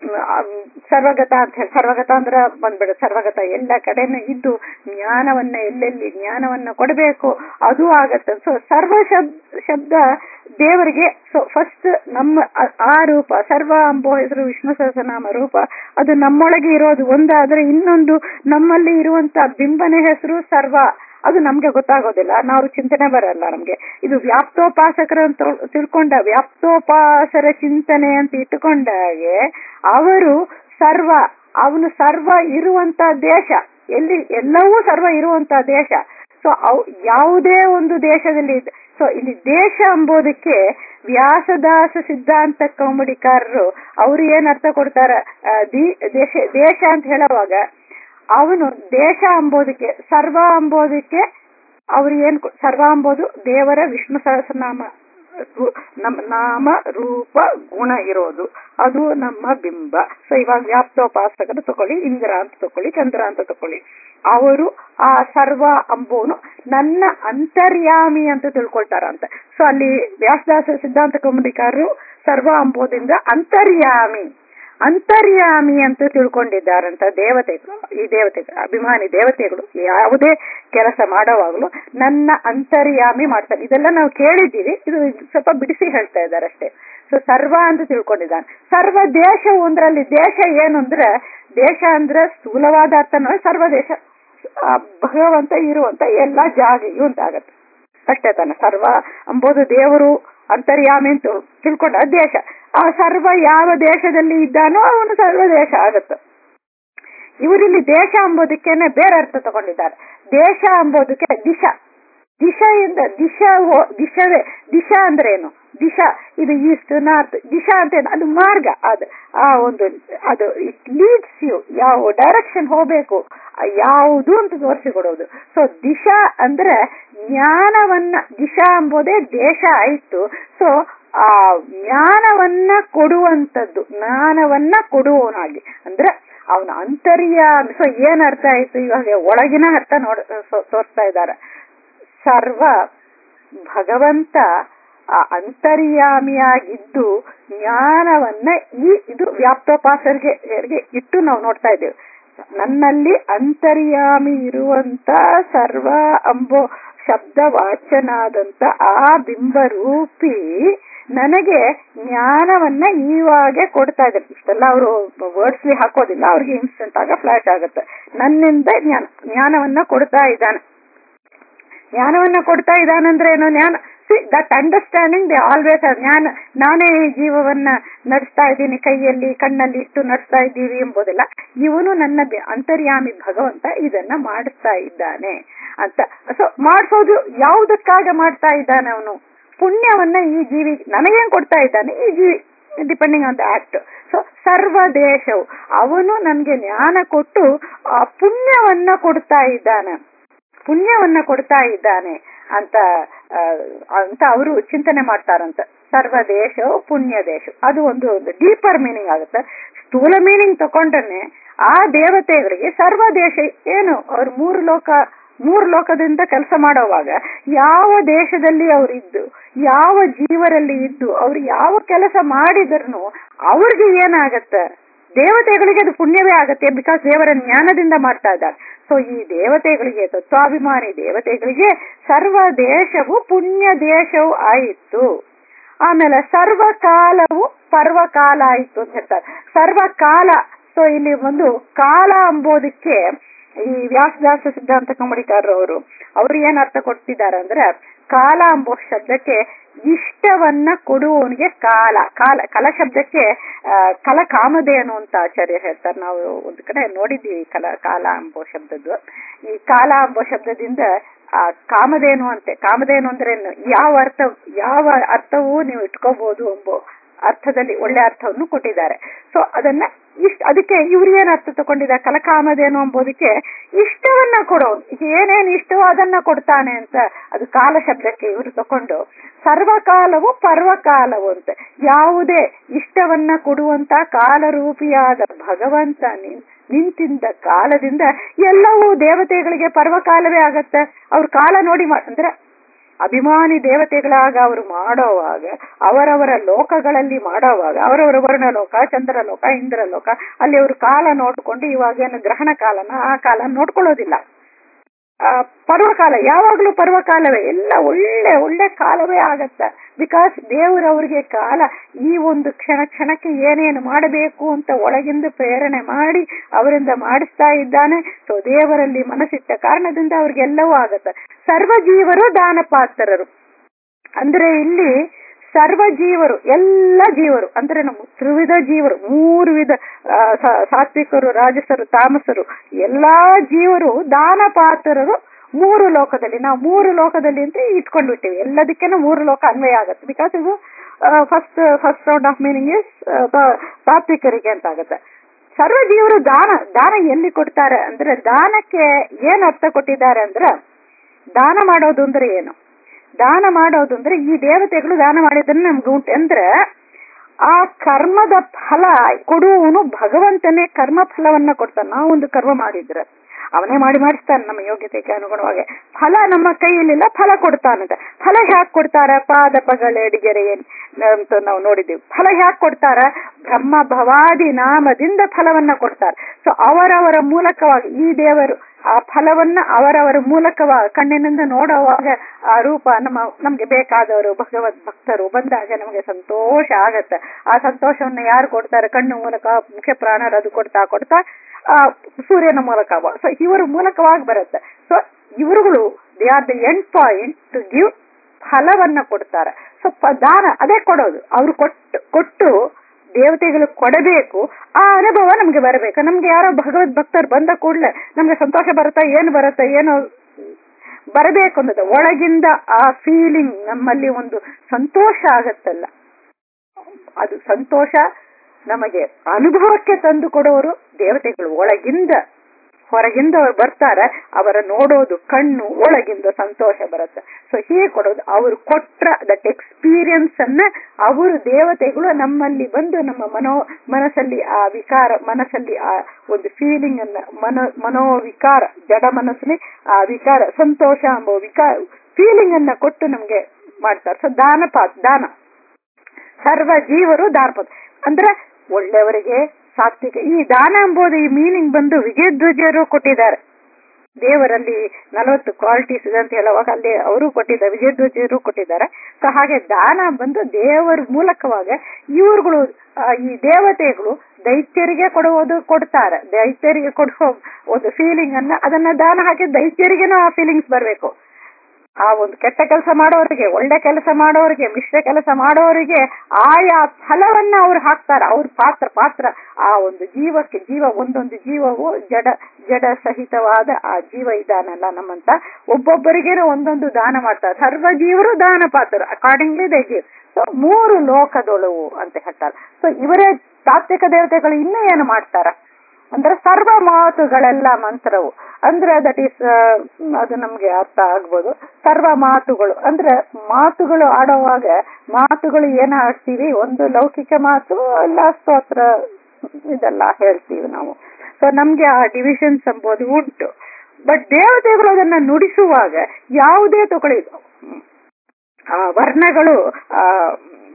ಸರ್ವಗತ ಅಂತ ಹೇಳಿ, ಸರ್ವಗತ ಅಂದ್ರೆ ಬಂದ್ಬಿಡ, ಸರ್ವಗತ ಎಲ್ಲ ಕಡೆನೂ ಇದ್ದು ಜ್ಞಾನವನ್ನ ಎಲ್ಲೆಲ್ಲಿ ಜ್ಞಾನವನ್ನ ಕೊಡಬೇಕು ಅದು ಆಗತ್ತೆ. ಸೊ ಸರ್ವ ಶಬ್ದ ಶಬ್ದ ದೇವರಿಗೆ. ಸೊ ಫಸ್ಟ್ ನಮ್ಮ ಆ ರೂಪ ಸರ್ವ ಅಂಬೋ ಹೆಸರು ವಿಷ್ಣು ಸಹಸ್ರನಾಮ ರೂಪ, ಅದು ನಮ್ಮೊಳಗೆ ಇರೋದು ಒಂದಾದ್ರೆ ಇನ್ನೊಂದು ನಮ್ಮಲ್ಲಿ ಇರುವಂತ ಬಿಂಬನ ಹೆಸರು ಸರ್ವ. ಅದು ನಮ್ಗೆ ಗೊತ್ತಾಗೋದಿಲ್ಲ, ನಾವು ಚಿಂತನೆ ಬರಲ್ಲ ನಮ್ಗೆ. ಇದು ವ್ಯಾಪ್ತೋಪಾಸಕರು ಅಂತ ತಿಳ್ಕೊಂಡ, ವ್ಯಾಪ್ತೋಪಾಸರ ಚಿಂತನೆ ಅಂತ ಇಟ್ಟುಕೊಂಡಾಗೆ ಅವರು ಸರ್ವ, ಅವನು ಸರ್ವ ಇರುವಂತ ದೇಶ, ಎಲ್ಲಿ ಎಲ್ಲವೂ ಸರ್ವ ಇರುವಂತ ದೇಶ. ಸೊ ಅವ್ ಯಾವುದೇ ಒಂದು ದೇಶದಲ್ಲಿ, ಸೊ ಇಲ್ಲಿ ದೇಶ ಎಂಬುದಕ್ಕೆ ವ್ಯಾಸದಾಸ ಸಿದ್ಧಾಂತ ಕೌಮುಡಿಕಾರರು ಅವರು ಏನ್ ಅರ್ಥ ಕೊಡ್ತಾರ, ದೇಶ ದೇಶ ಅಂತ ಹೇಳುವಾಗ ಅವನು ದೇಶ ಅಂಬೋದಕ್ಕೆ, ಸರ್ವ ಅಂಬೋದಕ್ಕೆ ಅವ್ರು ಏನ್, ಸರ್ವ ಅಂಬೋದು ದೇವರ ವಿಷ್ಣು ಸಹಸ್ರನಾಮ ನಮ್ಮ ನಾಮ ರೂಪ ಗುಣ ಇರೋದು, ಅದು ನಮ್ಮ ಬಿಂಬ. ಸೊ ಇವಾಗ ವ್ಯಾಪ್ತೋಪಾಸಕರು ತಕೊಳ್ಳಿ, ಇಂದ್ರ ಅಂತ ತಕೊಳ್ಳಿ, ಚಂದ್ರ ಅಂತ ತಕೊಳ್ಳಿ, ಅವರು ಆ ಸರ್ವ ಅಂಬೋನು ನನ್ನ ಅಂತರ್ಯಾಮಿ ಅಂತ ತಿಳ್ಕೊಳ್ತಾರಂತ. ಸೊ ಅಲ್ಲಿ ವ್ಯಾಸದಾಸ ಸಿದ್ಧಾಂತ ಕೌಮುಡಿಕಾರರು ಸರ್ವ ಅಂಬೋದಿಂದ ಅಂತರ್ಯಾಮಿ ಅಂತರ್ಯಾಮಿ ಅಂತ ತಿಳ್ಕೊಂಡಿದ್ದಾರಂತ ದೇವತೆಗಳು. ಈ ದೇವತೆಗಳು ಅಭಿಮಾನಿ ದೇವತೆಗಳು ಯಾವುದೇ ಕೆಲಸ ಮಾಡೋವಾಗ್ಲೂ ನನ್ನ ಅಂತರ್ಯಾಮಿ ಮಾಡ್ತಾರೆ. ಇದೆಲ್ಲ ನಾವು ಕೇಳಿದ್ದೀವಿ, ಇದು ಸ್ವಲ್ಪ ಬಿಡಿಸಿ ಹೇಳ್ತಾ ಇದ್ದಾರೆ ಅಷ್ಟೇ. ಸೊ ಸರ್ವ ಅಂತ ತಿಳ್ಕೊಂಡಿದ್ದಾನೆ. ಸರ್ವ ದೇಶವು ಅಂದ್ರಲ್ಲಿ ದೇಶ ಏನು ಅಂದ್ರೆ, ದೇಶ ಅಂದ್ರೆ ಸ್ಥೂಲವಾದ ಅರ್ಥನ ಸರ್ವ ದೇಶ, ಭಗವಂತ ಇರುವಂತ ಎಲ್ಲಾ ಜಾಗೆಯೂ ಅಂತ ಆಗತ್ತೆ ಅಷ್ಟೇ ತಾನೆ. ಸರ್ವ ಅಂಬೋದು ದೇವರು ಅಂತರ್ಯಾಮಿ ಅಂತ ತಿಳ್ಕೊಂಡ ದೇಶ, ಆ ಸರ್ವ ಯಾವ ದೇಶದಲ್ಲಿ ಇದ್ದಾನೋ ಅವನು ಸರ್ವ ದೇಶ ಆಗತ್ತೆ. ಇವರಿಲ್ಲಿ ದೇಶ ಅಂಬೋದಕ್ಕೇನೆ ಬೇರೆ ಅರ್ಥ ತಗೊಂಡಿದ್ದಾರೆ. ದೇಶ ಅಂಬೋದಕ್ಕೆ ದಿಶಾ, ದಿಶೆಯಿಂದ ದಿಶಾ ದಿಶವೇ, ದಿಶಾ ಅಂದ್ರೆ ಏನು, ದಿಶಾ ಇದು ಈಸ್ಟ್ ನಾರ್ತ್, ದಿಶಾ ಅಂತ ಏನು, ಅದು ಮಾರ್ಗ, ಅದು ಆ ಒಂದು ಅದು ಇಟ್ ಲೀಡ್ಸ್ ಯು, ಯಾವ ಡೈರೆಕ್ಷನ್ ಹೋಗ್ಬೇಕು ಯಾವುದು ಅಂತ ತೋರಿಸಿಕೊಡೋದು. ಸೊ ದಿಶಾ ಅಂದ್ರೆ ಜ್ಞಾನವನ್ನ, ದಿಶಾ ಎಂಬುದೇ ದೇಶ ಆಯ್ತು. ಸೊ ಆ ಜ್ಞಾನವನ್ನ ಕೊಡುವಂಥದ್ದು, ಜ್ಞಾನವನ್ನ ಕೊಡುವವನಾಗಿ ಅಂದ್ರೆ ಅವನ ಅಂತರ್ಯಾಮಿ. ಸೊ ಏನ್ ಅರ್ಥ ಆಯ್ತು, ಇವಾಗ ಒಳಗಿನ ಅರ್ಥ ನೋಡ ತೋರಿಸ್ತಾ ಇದ್ದಾರೆ. ಸರ್ವ ಭಗವಂತ ಆ ಅಂತರ್ಯಾಮಿಯಾಗಿದ್ದು ಜ್ಞಾನವನ್ನ ಈ ಇದು ವ್ಯಾಪ್ತೋಪಾಸರಿಗೆ ಇಟ್ಟು ನಾವು ನೋಡ್ತಾ ಇದ್ದೇವೆ. ನನ್ನಲ್ಲಿ ಅಂತರ್ಯಾಮಿ ಇರುವಂತ ಸರ್ವ ಅಂಬೋ ಶಬ್ದ ವಾಚನಾದಂತ ಆ ಬಿಂಬರೂಪಿ ನನಗೆ ಜ್ಞಾನವನ್ನ ಈವಾಗೆ ಕೊಡ್ತಾ ಇದ್ದಾರೆ. ಇಷ್ಟೆಲ್ಲ ಅವರು ವರ್ಡ್ಸ್ಲಿ ಹಾಕೋದಿಲ್ಲ, ಅವ್ರಿಗೆ ಇನ್ಸ್ಟೆಂಟ್ ಆಗ ಫ್ಲಾಶ್ ಆಗುತ್ತೆ. ನನ್ನಿಂದ ಜ್ಞಾನ ಜ್ಞಾನವನ್ನ ಕೊಡ್ತಾ ಇದ್ದಾನೆ. ಜ್ಞಾನವನ್ನ ಕೊಡ್ತಾ ಇದ್ದಾನಂದ್ರೆ ಏನು, ಜ್ಞಾನ that understanding they always are. ಜ್ಞಾನ ನಾನೇ ಜೀವವನ್ನ ನಡೆಸ್ತಾ ಇದ್ದೀನಿ, ಕೈಯಲ್ಲಿ ಕಣ್ಣಲ್ಲಿ ಇಟ್ಟು ನಡೆಸ್ತಾ ಇದ್ದೀವಿ ಎಂಬುದಿಲ್ಲ. ಇವನು ನನ್ನ ಅಂತರ್ಯಾಮಿ ಭಗವಂತ ಇದನ್ನ ಮಾಡಿಸ್ತಾ ಇದ್ದಾನೆ ಅಂತ. ಸೊ ಮಾಡಿಸೋದು ಯಾವುದಕ್ಕಾಗ ಮಾಡ್ತಾ ಇದ್ದಾನೆ, ಅವನು ಪುಣ್ಯವನ್ನ ಈ ಜೀವಿ ನನಗೇನ್ ಕೊಡ್ತಾ ಇದ್ದಾನೆ, ಈ ಜೀವಿ depending on the act. So ಸರ್ವ ದೇಶವು ಅವನು ನನ್ಗೆ ಜ್ಞಾನ ಕೊಟ್ಟು ಆ ಪುಣ್ಯವನ್ನ ಕೊಡ್ತಾ ಇದ್ದಾನೆ, ಪುಣ್ಯವನ್ನ ಕೊಡ್ತಾ ಇದ್ದಾನೆ ಅಂತ ಅಂತ ಅವರು ಚಿಂತನೆ ಮಾಡ್ತಾರಂತ. ಸರ್ವ ದೇಶವು ಪುಣ್ಯ ದೇಶ, ಅದು ಒಂದು ಡೀಪರ್ ಮೀನಿಂಗ್ ಆಗುತ್ತೆ. ಸ್ಥೂಲ ಮೀನಿಂಗ್ ತಕೊಂಡ್ರೆ ಆ ದೇವತೆಗಳಿಗೆ ಸರ್ವ ದೇಶ ಏನು, ಅವ್ರು ಮೂರು ಲೋಕ ಮೂರು ಲೋಕದಿಂದ ಕೆಲಸ ಮಾಡೋವಾಗ ಯಾವ ದೇಶದಲ್ಲಿ ಅವರಿದ್ದು, ಯಾವ ಜೀವರಲ್ಲಿ ಇದ್ದು, ಅವ್ರು ಯಾವ ಕೆಲಸ ಮಾಡಿದ್ರು ಅವ್ರಿಗೆ ಏನಾಗತ್ತೆ, ದೇವತೆಗಳಿಗೆ ಅದು ಪುಣ್ಯವೇ ಆಗತ್ತೆ. ಬಿಕಾಸ್ ದೇವರ ಜ್ಞಾನದಿಂದ ಮಾಡ್ತಾ ಇದ್ದಾರೆ. ಸೊ ಈ ದೇವತೆಗಳಿಗೆ, ತತ್ವಾಭಿಮಾನಿ ದೇವತೆಗಳಿಗೆ ಸರ್ವ ದೇಶವು ಪುಣ್ಯ ದೇಶವು ಆಯಿತು. ಆಮೇಲೆ ಸರ್ವಕಾಲವು ಪರ್ವಕಾಲ ಆಯಿತು ಅಂತ ಹೇಳ್ತಾರೆ. ಸರ್ವಕಾಲ, ಸೊ ಇಲ್ಲಿ ಒಂದು ಕಾಲ ಅಂಬೋದಕ್ಕೆ ಈ ವ್ಯಾಸದಾಸ ಸಿದ್ಧಾಂತ ಕಮ್ಮಡಿಕಾರರವರು ಅವ್ರು ಏನ್ ಅರ್ಥ ಕೊಡ್ತಿದ್ದಾರೆ ಅಂದ್ರೆ, ಕಾಲ ಎಂಬ ಶಬ್ದಕ್ಕೆ ಇಷ್ಟವನ್ನ ಕೊಡುವವನಿಗೆ ಕಾಲ. ಕಾಲ ಕಲ ಶಬ್ದಕ್ಕೆ ಕಲ ಕಾಮಧೇನು ಅಂತ ಆಚಾರ್ಯ ಹೇಳ್ತಾರೆ. ನಾವು ಒಂದು ಕಡೆ ನೋಡಿದ್ದೀವಿ ಕಲ ಕಾಲ ಎಂಬ ಶಬ್ದದ್ದು. ಈ ಕಾಲ ಎಂಬ ಶಬ್ದದಿಂದ ಆ ಕಾಮಧೇನು ಅಂತೆ. ಕಾಮಧೇನು ಅಂದ್ರೆ ಯಾವ ಅರ್ಥ ಯಾವ ಅರ್ಥವೂ ನೀವು ಇಟ್ಕೋಬಹುದು ಎಂಬ ಅರ್ಥದಲ್ಲಿ ಒಳ್ಳೆ ಅರ್ಥವನ್ನು ಕೊಟ್ಟಿದ್ದಾರೆ. ಸೊ ಅದನ್ನ ಇಷ್ಟ ಅದಕ್ಕೆ ಇವ್ರು ಏನ್ ಅರ್ಥ ತಗೊಂಡಿದ್ದಾರೆ, ಕಲಕಾಮಧೇನು ಎಂಬುದಕ್ಕೆ ಇಷ್ಟವನ್ನ ಕೊಡೋನು, ಏನೇನ್ ಇಷ್ಟವೋ ಅದನ್ನ ಕೊಡ್ತಾನೆ ಅಂತ ಅದು ಕಾಲ ಶಬ್ದಕ್ಕೆ ಇವರು ತಕೊಂಡು ಸರ್ವಕಾಲವು ಪರ್ವಕಾಲವು ಅಂತ, ಯಾವುದೇ ಇಷ್ಟವನ್ನ ಕೊಡುವಂತ ಕಾಲರೂಪಿಯಾದ ಭಗವಂತ ನಿಂತಿದ್ದ ಕಾಲದಿಂದ ಎಲ್ಲವೂ ದೇವತೆಗಳಿಗೆ ಪರ್ವಕಾಲವೇ ಆಗತ್ತೆ. ಅವ್ರ ಕಾಲ ನೋಡಿ ಅಂದ್ರೆ ಅಭಿಮಾನಿ ದೇವತೆಗಳಾಗ ಅವರು ಮಾಡೋವಾಗ, ಅವರವರ ಲೋಕಗಳಲ್ಲಿ ಮಾಡೋವಾಗ, ಅವರವರ ವರ್ಣ ಲೋಕ, ಚಂದ್ರ ಲೋಕ, ಇಂದ್ರ ಲೋಕ, ಅಲ್ಲಿ ಅವರು ಕಾಲ ನೋಡ್ಕೊಂಡು ಇವಾಗೇನು ಗ್ರಹಣ ಕಾಲನ ಆ ಕಾಲ ನೋಡ್ಕೊಳ್ಳೋದಿಲ್ಲ. ಆ ಪರ್ವಕಾಲ ಯಾವಾಗ್ಲೂ ಪರ್ವಕಾಲವೇ, ಎಲ್ಲ ಒಳ್ಳೆ ಒಳ್ಳೆ ಕಾಲವೇ ಆಗತ್ತ. ಬಿಕಾಸ್ ದೇವರವ್ರಿಗೆ ಕಾಲ ಈ ಒಂದು ಕ್ಷಣ ಕ್ಷಣಕ್ಕೆ ಏನೇನು ಮಾಡಬೇಕು ಅಂತ ಒಳಗಿಂದ ಪ್ರೇರಣೆ ಮಾಡಿ ಅವರಿಂದ ಮಾಡಿಸ್ತಾ ಇದ್ದಾನೆ. ಸೊ ದೇವರಲ್ಲಿ ಮನಸ್ಸಿಟ್ಟ ಕಾರಣದಿಂದ ಅವ್ರಿಗೆಲ್ಲವೂ ಆಗತ್ತ. ಸರ್ವ ಜೀವರು ದಾನ ಪಾತ್ರರು ಅಂದ್ರೆ ಇಲ್ಲಿ ಸರ್ವ ಜೀವರು, ಎಲ್ಲ ಜೀವರು ಅಂದ್ರೆ ನಮ್ಮ ತ್ರಿವಿಧ ಜೀವರು, ಮೂರು ವಿಧ ಸಾತ್ವಿಕರು, ರಾಜಸರು, ತಾಮಸರು, ಎಲ್ಲಾ ಜೀವರು ದಾನ ಪಾತ್ರರು ಮೂರು ಲೋಕದಲ್ಲಿ. ನಾವು ಮೂರು ಲೋಕದಲ್ಲಿ ಅಂತ ಇಟ್ಕೊಂಡು ಬಿಟ್ಟಿವಿ, ಎಲ್ಲದಕ್ಕೇನು ಮೂರು ಲೋಕ ಅನ್ವಯ ಆಗತ್ತೆ. ಬಿಕಾಸ್ ಇದು first first round of meaning is ಸಾತ್ವಿಕರಿಗೆ ಅಂತ ಆಗತ್ತೆ. ಸರ್ವ ಜೀವರು ದಾನ ದಾನ ಎಲ್ಲಿ ಕೊಡ್ತಾರೆ ಅಂದ್ರೆ, ದಾನಕ್ಕೆ ಏನ್ ಅರ್ಥ ಕೊಟ್ಟಿದ್ದಾರೆ ಅಂದ್ರೆ, ದಾನ ಮಾಡೋದು ಅಂದ್ರೆ ಏನು, ದಾನ ಮಾಡೋದು ಅಂದ್ರೆ ಈ ದೇವತೆಗಳು ದಾನ ಮಾಡಿದ್ರೆ ನಮ್ಗೆ ಉಂಟು ಅಂದ್ರೆ ಆ ಕರ್ಮದ ಫಲ ಕೊಡುವವನು ಭಗವಂತನೇ ಕರ್ಮ ಫಲವನ್ನ ಕೊಡ್ತಾನೆ. ನಾವೊಂದು ಕರ್ಮ ಮಾಡಿದ್ರೆ ಅವನೇ ಮಾಡಿ ಮಾಡಿಸ್ತಾನೆ ನಮ್ಮ ಯೋಗ್ಯತೆಗೆ ಅನುಗುಣವಾಗಿ. ಫಲ ನಮ್ಮ ಕೈಯಲ್ಲಿಲ್ಲ, ಫಲ ಕೊಡ್ತಾನಂತೆ. ಫಲ ಹ್ಯಾಕ್ ಕೊಡ್ತಾರ, ಪಾದ ಪಗಳೆಡಿಗೆರೆ ಅಂತ ನಾವು ನೋಡಿದ್ದೀವಿ. ಫಲ ಹ್ಯಾಕ್ ಕೊಡ್ತಾರ, ಬ್ರಹ್ಮ ಭವಾದಿ ನಾಮದಿಂದ ಫಲವನ್ನ ಕೊಡ್ತಾರೆ. ಸೊ ಅವರವರ ಮೂಲಕವಾಗಿ ಈ ದೇವರು ಆ ಫಲವನ್ನ ಅವರವರ ಮೂಲಕವಾಗಿ ಕಣ್ಣಿನಿಂದ ನೋಡುವಾಗ ಆ ರೂಪ ನಮ್ಮ ನಮ್ಗೆ ಬೇಕಾದವರು ಭಗವದ್ ಭಕ್ತರು ಬಂದಾಗ ನಮಗೆ ಸಂತೋಷ ಆಗತ್ತೆ. ಆ ಸಂತೋಷವನ್ನ ಯಾರು ಕೊಡ್ತಾರೆ, ಕಣ್ಣು ಮೂಲಕ, ಮುಖ್ಯ ಪ್ರಾಣರು ಅದು ಕೊಡ್ತಾ ಕೊಡ್ತಾ ಆ ಸೂರ್ಯನ ಮೂಲಕ, ಸೊ ಇವರ ಮೂಲಕವಾಗಿ ಬರುತ್ತೆ. ಸೊ ಇವರುಗಳು they are the end point to give, ಫಲವನ್ನ ಕೊಡ್ತಾರೆ. ಸೊ ದಾನ ಅದೇ ಕೊಡೋದು. ಅವ್ರು ಕೊಟ್ಟು ಕೊಟ್ಟು ದೇವತೆಗಳು ಕೊಡಬೇಕು, ಆ ಅನುಭವ ನಮ್ಗೆ ಬರಬೇಕು. ನಮ್ಗೆ ಯಾರೋ ಭಗವದ್ ಭಕ್ತರು ಬಂದ ಕೂಡಲೇ ನಮ್ಗೆ ಸಂತೋಷ ಬರುತ್ತಾ, ಏನು ಬರುತ್ತಾ, ಏನೋ ಬರಬೇಕು ಅನ್ನೋದು ಒಳಗಿಂದ ಆ ಫೀಲಿಂಗ್ ನಮ್ಮಲ್ಲಿ ಒಂದು ಸಂತೋಷ ಆಗತ್ತಲ್ಲ, ಅದು ಸಂತೋಷ ನಮಗೆ ಅನುಭವಕ್ಕೆ ತಂದು ಕೊಡೋರು ದೇವತೆಗಳು. ಒಳಗಿಂದ ಹೊರಗಿಂದ ಅವ್ರು ಬರ್ತಾರೆ, ಅವರ ನೋಡೋದು ಕಣ್ಣು, ಒಳಗಿಂದ ಸಂತೋಷ ಬರುತ್ತೆ. ಸೊ ಹೀಗೆ ಕೊಡೋದು, ಅವರು ಕೊಟ್ರ ದಟ್ ಎಕ್ಸ್ಪೀರಿಯನ್ಸ್ ಅನ್ನ ಅವರು ದೇವತೆಗಳು ನಮ್ಮಲ್ಲಿ ಬಂದು ನಮ್ಮ ಮನೋ ಮನಸ್ಸಲ್ಲಿ ಆ ವಿಕಾರ, ಮನಸ್ಸಲ್ಲಿ ಆ ಒಂದು ಫೀಲಿಂಗ್ ಅನ್ನ, ಮನೋ ಮನೋವಿಕಾರ, ಜಡ ಮನಸ್ಸಲ್ಲಿ ಆ ವಿಕಾರ, ಸಂತೋಷ ಎಂಬ ವಿಕಾರ ಫೀಲಿಂಗ್ ಅನ್ನ ಕೊಟ್ಟು ನಮ್ಗೆ ಮಾಡ್ತಾರೆ. ಸೊ ದಾನಪಾತ, ದಾನ ಸರ್ವ ಜೀವರು ದಾನಪಾತ ಅಂದ್ರೆ ಒಳ್ಳೆಯವರಿಗೆ ಸಾತ್ವಿಕ. ಈ ದಾನ ಎಂಬುದು ಈ ಮೀನಿಂಗ್ ಬಂದು ವಿಜಯಧ್ವಜರು ಕೊಟ್ಟಿದ್ದಾರೆ. ದೇವರಲ್ಲಿ ನಲವತ್ತು ಕ್ವಾಲಿಟೀಸ್ ಇದೆ ಅಂತ ಹೇಳುವಾಗ ಅಲ್ಲಿ ಅವರು ಕೊಟ್ಟಿದ್ದಾರೆ, ವಿಜಯಧ್ವಜರು ಕೊಟ್ಟಿದ್ದಾರೆ. ಸೊ ಹಾಗೆ ದಾನ ಬಂದು ದೇವರ ಮೂಲಕವಾಗ ಇವ್ರುಗಳು ಈ ದೇವತೆಗಳು ದೈತ್ಯರಿಗೆ ಕೊಡುವುದು ಕೊಡ್ತಾರೆ. ದೈತ್ಯರಿಗೆ ಕೊಡುವ ಒಂದು ಫೀಲಿಂಗ್ ಅನ್ನ ಅದನ್ನ ದಾನ ಹಾಕಿ ದೈತ್ಯರಿಗೇನೂ ಆ ಫೀಲಿಂಗ್ಸ್ ಬರಬೇಕು. ಆ ಒಂದು ಕೆಟ್ಟ ಕೆಲಸ ಮಾಡೋರಿಗೆ, ಒಳ್ಳೆ ಕೆಲಸ ಮಾಡೋರಿಗೆ, ಮಿಶ್ರ ಕೆಲಸ ಮಾಡೋರಿಗೆ ಆಯಾ ಫಲವನ್ನ ಅವ್ರು ಹಾಕ್ತಾರೆ. ಅವ್ರ ಪಾತ್ರ ಪಾತ್ರ ಆ ಒಂದು ಜೀವಕ್ಕೆ, ಜೀವ ಒಂದೊಂದು ಜೀವವು ಜಡ ಜಡ ಸಹಿತವಾದ ಆ ಜೀವ ಇದಾನಲ್ಲ ನಮ್ಮಂತ ಒಬ್ಬೊಬ್ಬರಿಗೇನೋ ಒಂದೊಂದು ದಾನ ಮಾಡ್ತಾರೆ. ಸರ್ವ ಜೀವರು ದಾನ ಪಾತ್ರರು ಅಕಾರ್ಡಿಂಗ್ಲಿ ದೇ ಗಿವ್. ಸೊ ಮೂರು ಲೋಕದೊಳವು ಅಂತ ಹೇಳ್ತಾರೆ. ಸೊ ಇವರೇ ತಾತ್ವಿಕ ದೇವತೆಗಳು ಇನ್ನೂ ಏನು ಮಾಡ್ತಾರ ಅಂದ್ರೆ ಸರ್ವ ಮಾತುಗಳೆಲ್ಲ ಮಂತ್ರವು ಅಂದ್ರೆ ದಟ್ ಈಸ್ ಅದು ನಮ್ಗೆ ಅರ್ಥ ಆಗ್ಬೋದು. ಸರ್ವ ಮಾತುಗಳು ಅಂದ್ರೆ ಮಾತುಗಳು ಆಡುವಾಗ ಮಾತುಗಳು ಏನ ಆಡ್ತೀವಿ, ಒಂದು ಲೌಕಿಕ ಮಾತು, ಎಲ್ಲ ಸ್ತೋತ್ರ ಇದೆಲ್ಲ ಹೇಳ್ತೀವಿ ನಾವು. ಸೊ ನಮ್ಗೆ ಆ ಡಿವಿಷನ್ಸ್ ಎಂಬುದು ಉಂಟು. ಬಟ್ ದೇವತೆಗಳು ಅದನ್ನ ನುಡಿಸುವಾಗ ಯಾವುದೇ ತಗೊಳ್ಳಿ ಆ ವರ್ಣಗಳು, ಆ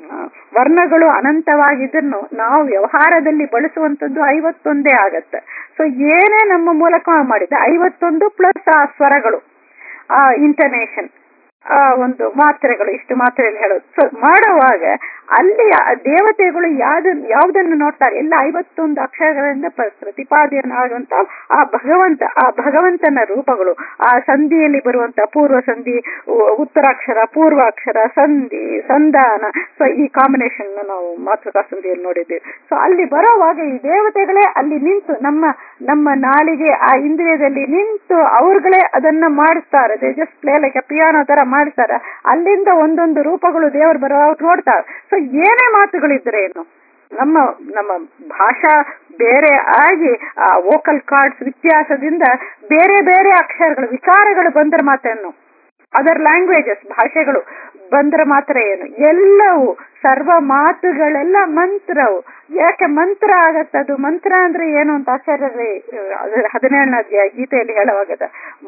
ವರ್ಣಗಳು ಅನಂತವಾಗಿದ್ರು ನಾವು ವ್ಯವಹಾರದಲ್ಲಿ ಬಳಸುವಂತದ್ದು ಐವತ್ತೊಂದೇ ಆಗತ್ತೆ. ಸೊ ಏನೇ ನಮ್ಮ ಮೂಲಕ ಮಾಡಿದ ಐವತ್ತೊಂದು ಪ್ಲಸ್ ಆ ಸ್ವರಗಳು, ಆ ಇಂಟರ್ನೇಷನ್, ಆ ಒಂದು ಮಾತ್ರೆಗಳು, ಇಷ್ಟು ಮಾತ್ರೆಯಲ್ಲಿ ಹೇಳೋದು. ಸೊ ಮಾಡುವಾಗ ಅಲ್ಲಿ ದೇವತೆಗಳು ಯಾವ್ದು ಯಾವ್ದನ್ನು ನೋಡ್ತಾರೆ, ಎಲ್ಲ ಐವತ್ತೊಂದು ಅಕ್ಷರಗಳಿಂದ ಪ್ರತಿಪಾದನೆಯಾಗುವಂತ ಆ ಭಗವಂತ, ಆ ಭಗವಂತನ ರೂಪಗಳು, ಆ ಸಂಧಿಯಲ್ಲಿ ಬರುವಂತ ಪೂರ್ವ ಸಂಧಿ, ಉತ್ತರಾಕ್ಷರ, ಪೂರ್ವಾಕ್ಷರ, ಸಂಧಿ, ಸಂಧಾನ. ಸೊ ಈ ಕಾಂಬಿನೇಷನ್ ನಾವು ಮಾತೃಕಾ ಸಂಧಿಯಲ್ಲಿ ನೋಡಿದ್ದೀವಿ. ಸೊ ಅಲ್ಲಿ ಬರೋವಾಗ ಈ ದೇವತೆಗಳೇ ಅಲ್ಲಿ ನಿಂತು ನಮ್ಮ ನಮ್ಮ ನಾಲಿಗೆ ಆ ಇಂದ್ರಿಯದಲ್ಲಿ ನಿಂತು ಅವ್ರುಗಳೇ ಅದನ್ನ ಮಾಡಿಸ್ತಾರೆ. They just play like piano ತರ ಮಾಡ್ತಾರೆ. ಅಲ್ಲಿಂದ ಒಂದೊಂದು ರೂಪಗಳು ದೇವರು ಬರೋ ನೋಡ್ತಾರೆ. ಸೊ ಏನೇ ಮಾತುಗಳಿದ್ರೇನು ನಮ್ಮ ನಮ್ಮ ಭಾಷಾ ಬೇರೆ ಆಗಿ ಆ ವೋಕಲ್ ಕಾರ್ಡ್ಸ್ ವ್ಯತ್ಯಾಸದಿಂದ ಬೇರೆ ಬೇರೆ ಅಕ್ಷರಗಳು ವಿಚಾರಗಳು ಬಂದ್ರೆ ಮಾತೇನು, ಅದರ್ ಲ್ಯಾಂಗ್ವೇಜಸ್ ಭಾಷೆಗಳು ಬಂದ್ರೆ ಮಾತ್ರ ಏನು, ಎಲ್ಲವೂ ಸರ್ವ ಮಾತುಗಳೆಲ್ಲ ಮಂತ್ರವು. ಯಾಕೆ ಮಂತ್ರ ಆಗತ್ತದು? ಮಂತ್ರ ಅಂದ್ರೆ ಏನು ಅಂತ ಆಚಾರ್ಯರೇ ಹದಿನೇಳನೇ ಅಧ್ಯಾಯ ಗೀತೆಯಲ್ಲಿ ಹೇಳುವಾಗದ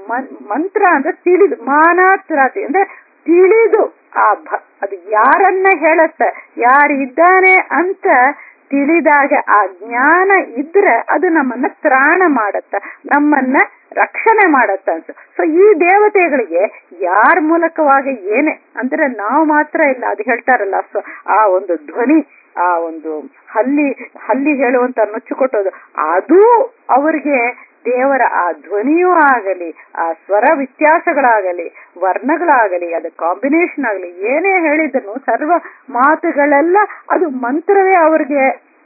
ಮಂತ್ರ ಅಂದ್ರೆ ತಿಳಿದು, ಮಾನಾತ್ರಾತಿ ಅಂದ್ರೆ ತಿಳಿದು, ಆ ಭ ಅದು ಯಾರನ್ನ ಹೇಳತ್ತ, ಯಾರಿದ್ದಾನೆ ಅಂತ ತಿಳಿದಾಗ ಆ ಜ್ಞಾನ ಇದ್ರೆ ಅದು ನಮ್ಮನ್ನ ತ್ರಾಣ ಮಾಡತ್ತ, ನಮ್ಮನ್ನ ರಕ್ಷಣೆ ಮಾಡತ್ತ ಅಂತ. ಸೊ ಈ ದೇವತೆಗಳಿಗೆ ಯಾರ ಮೂಲಕವಾಗಿ ಏನೇ ಅಂದ್ರೆ ನಾವು ಮಾತ್ರ ಇಲ್ಲ, ಅದು ಹೇಳ್ತಾರಲ್ಲ ಆ ಒಂದು ಧ್ವನಿ, ಆ ಒಂದು ಹಲ್ಲಿ ಹಲ್ಲಿ ಹೇಳುವಂತ ನುಚ್ಚು ಕೊಟ್ಟೋದು, ಅದು ಅವರಿಗೆ ದೇವರ ಆ ಧ್ವನಿಯೂ ಆಗಲಿ, ಆ ಸ್ವರ ವ್ಯತ್ಯಾಸಗಳಾಗಲಿ, ವರ್ಣಗಳಾಗಲಿ, ಅದು ಕಾಂಬಿನೇಷನ್ ಆಗಲಿ, ಏನೇ ಹೇಳಿದನು ಸರ್ವ ಮಾತುಗಳೆಲ್ಲ ಅದು ಮಂತ್ರವೇ ಅವ್ರಿಗೆ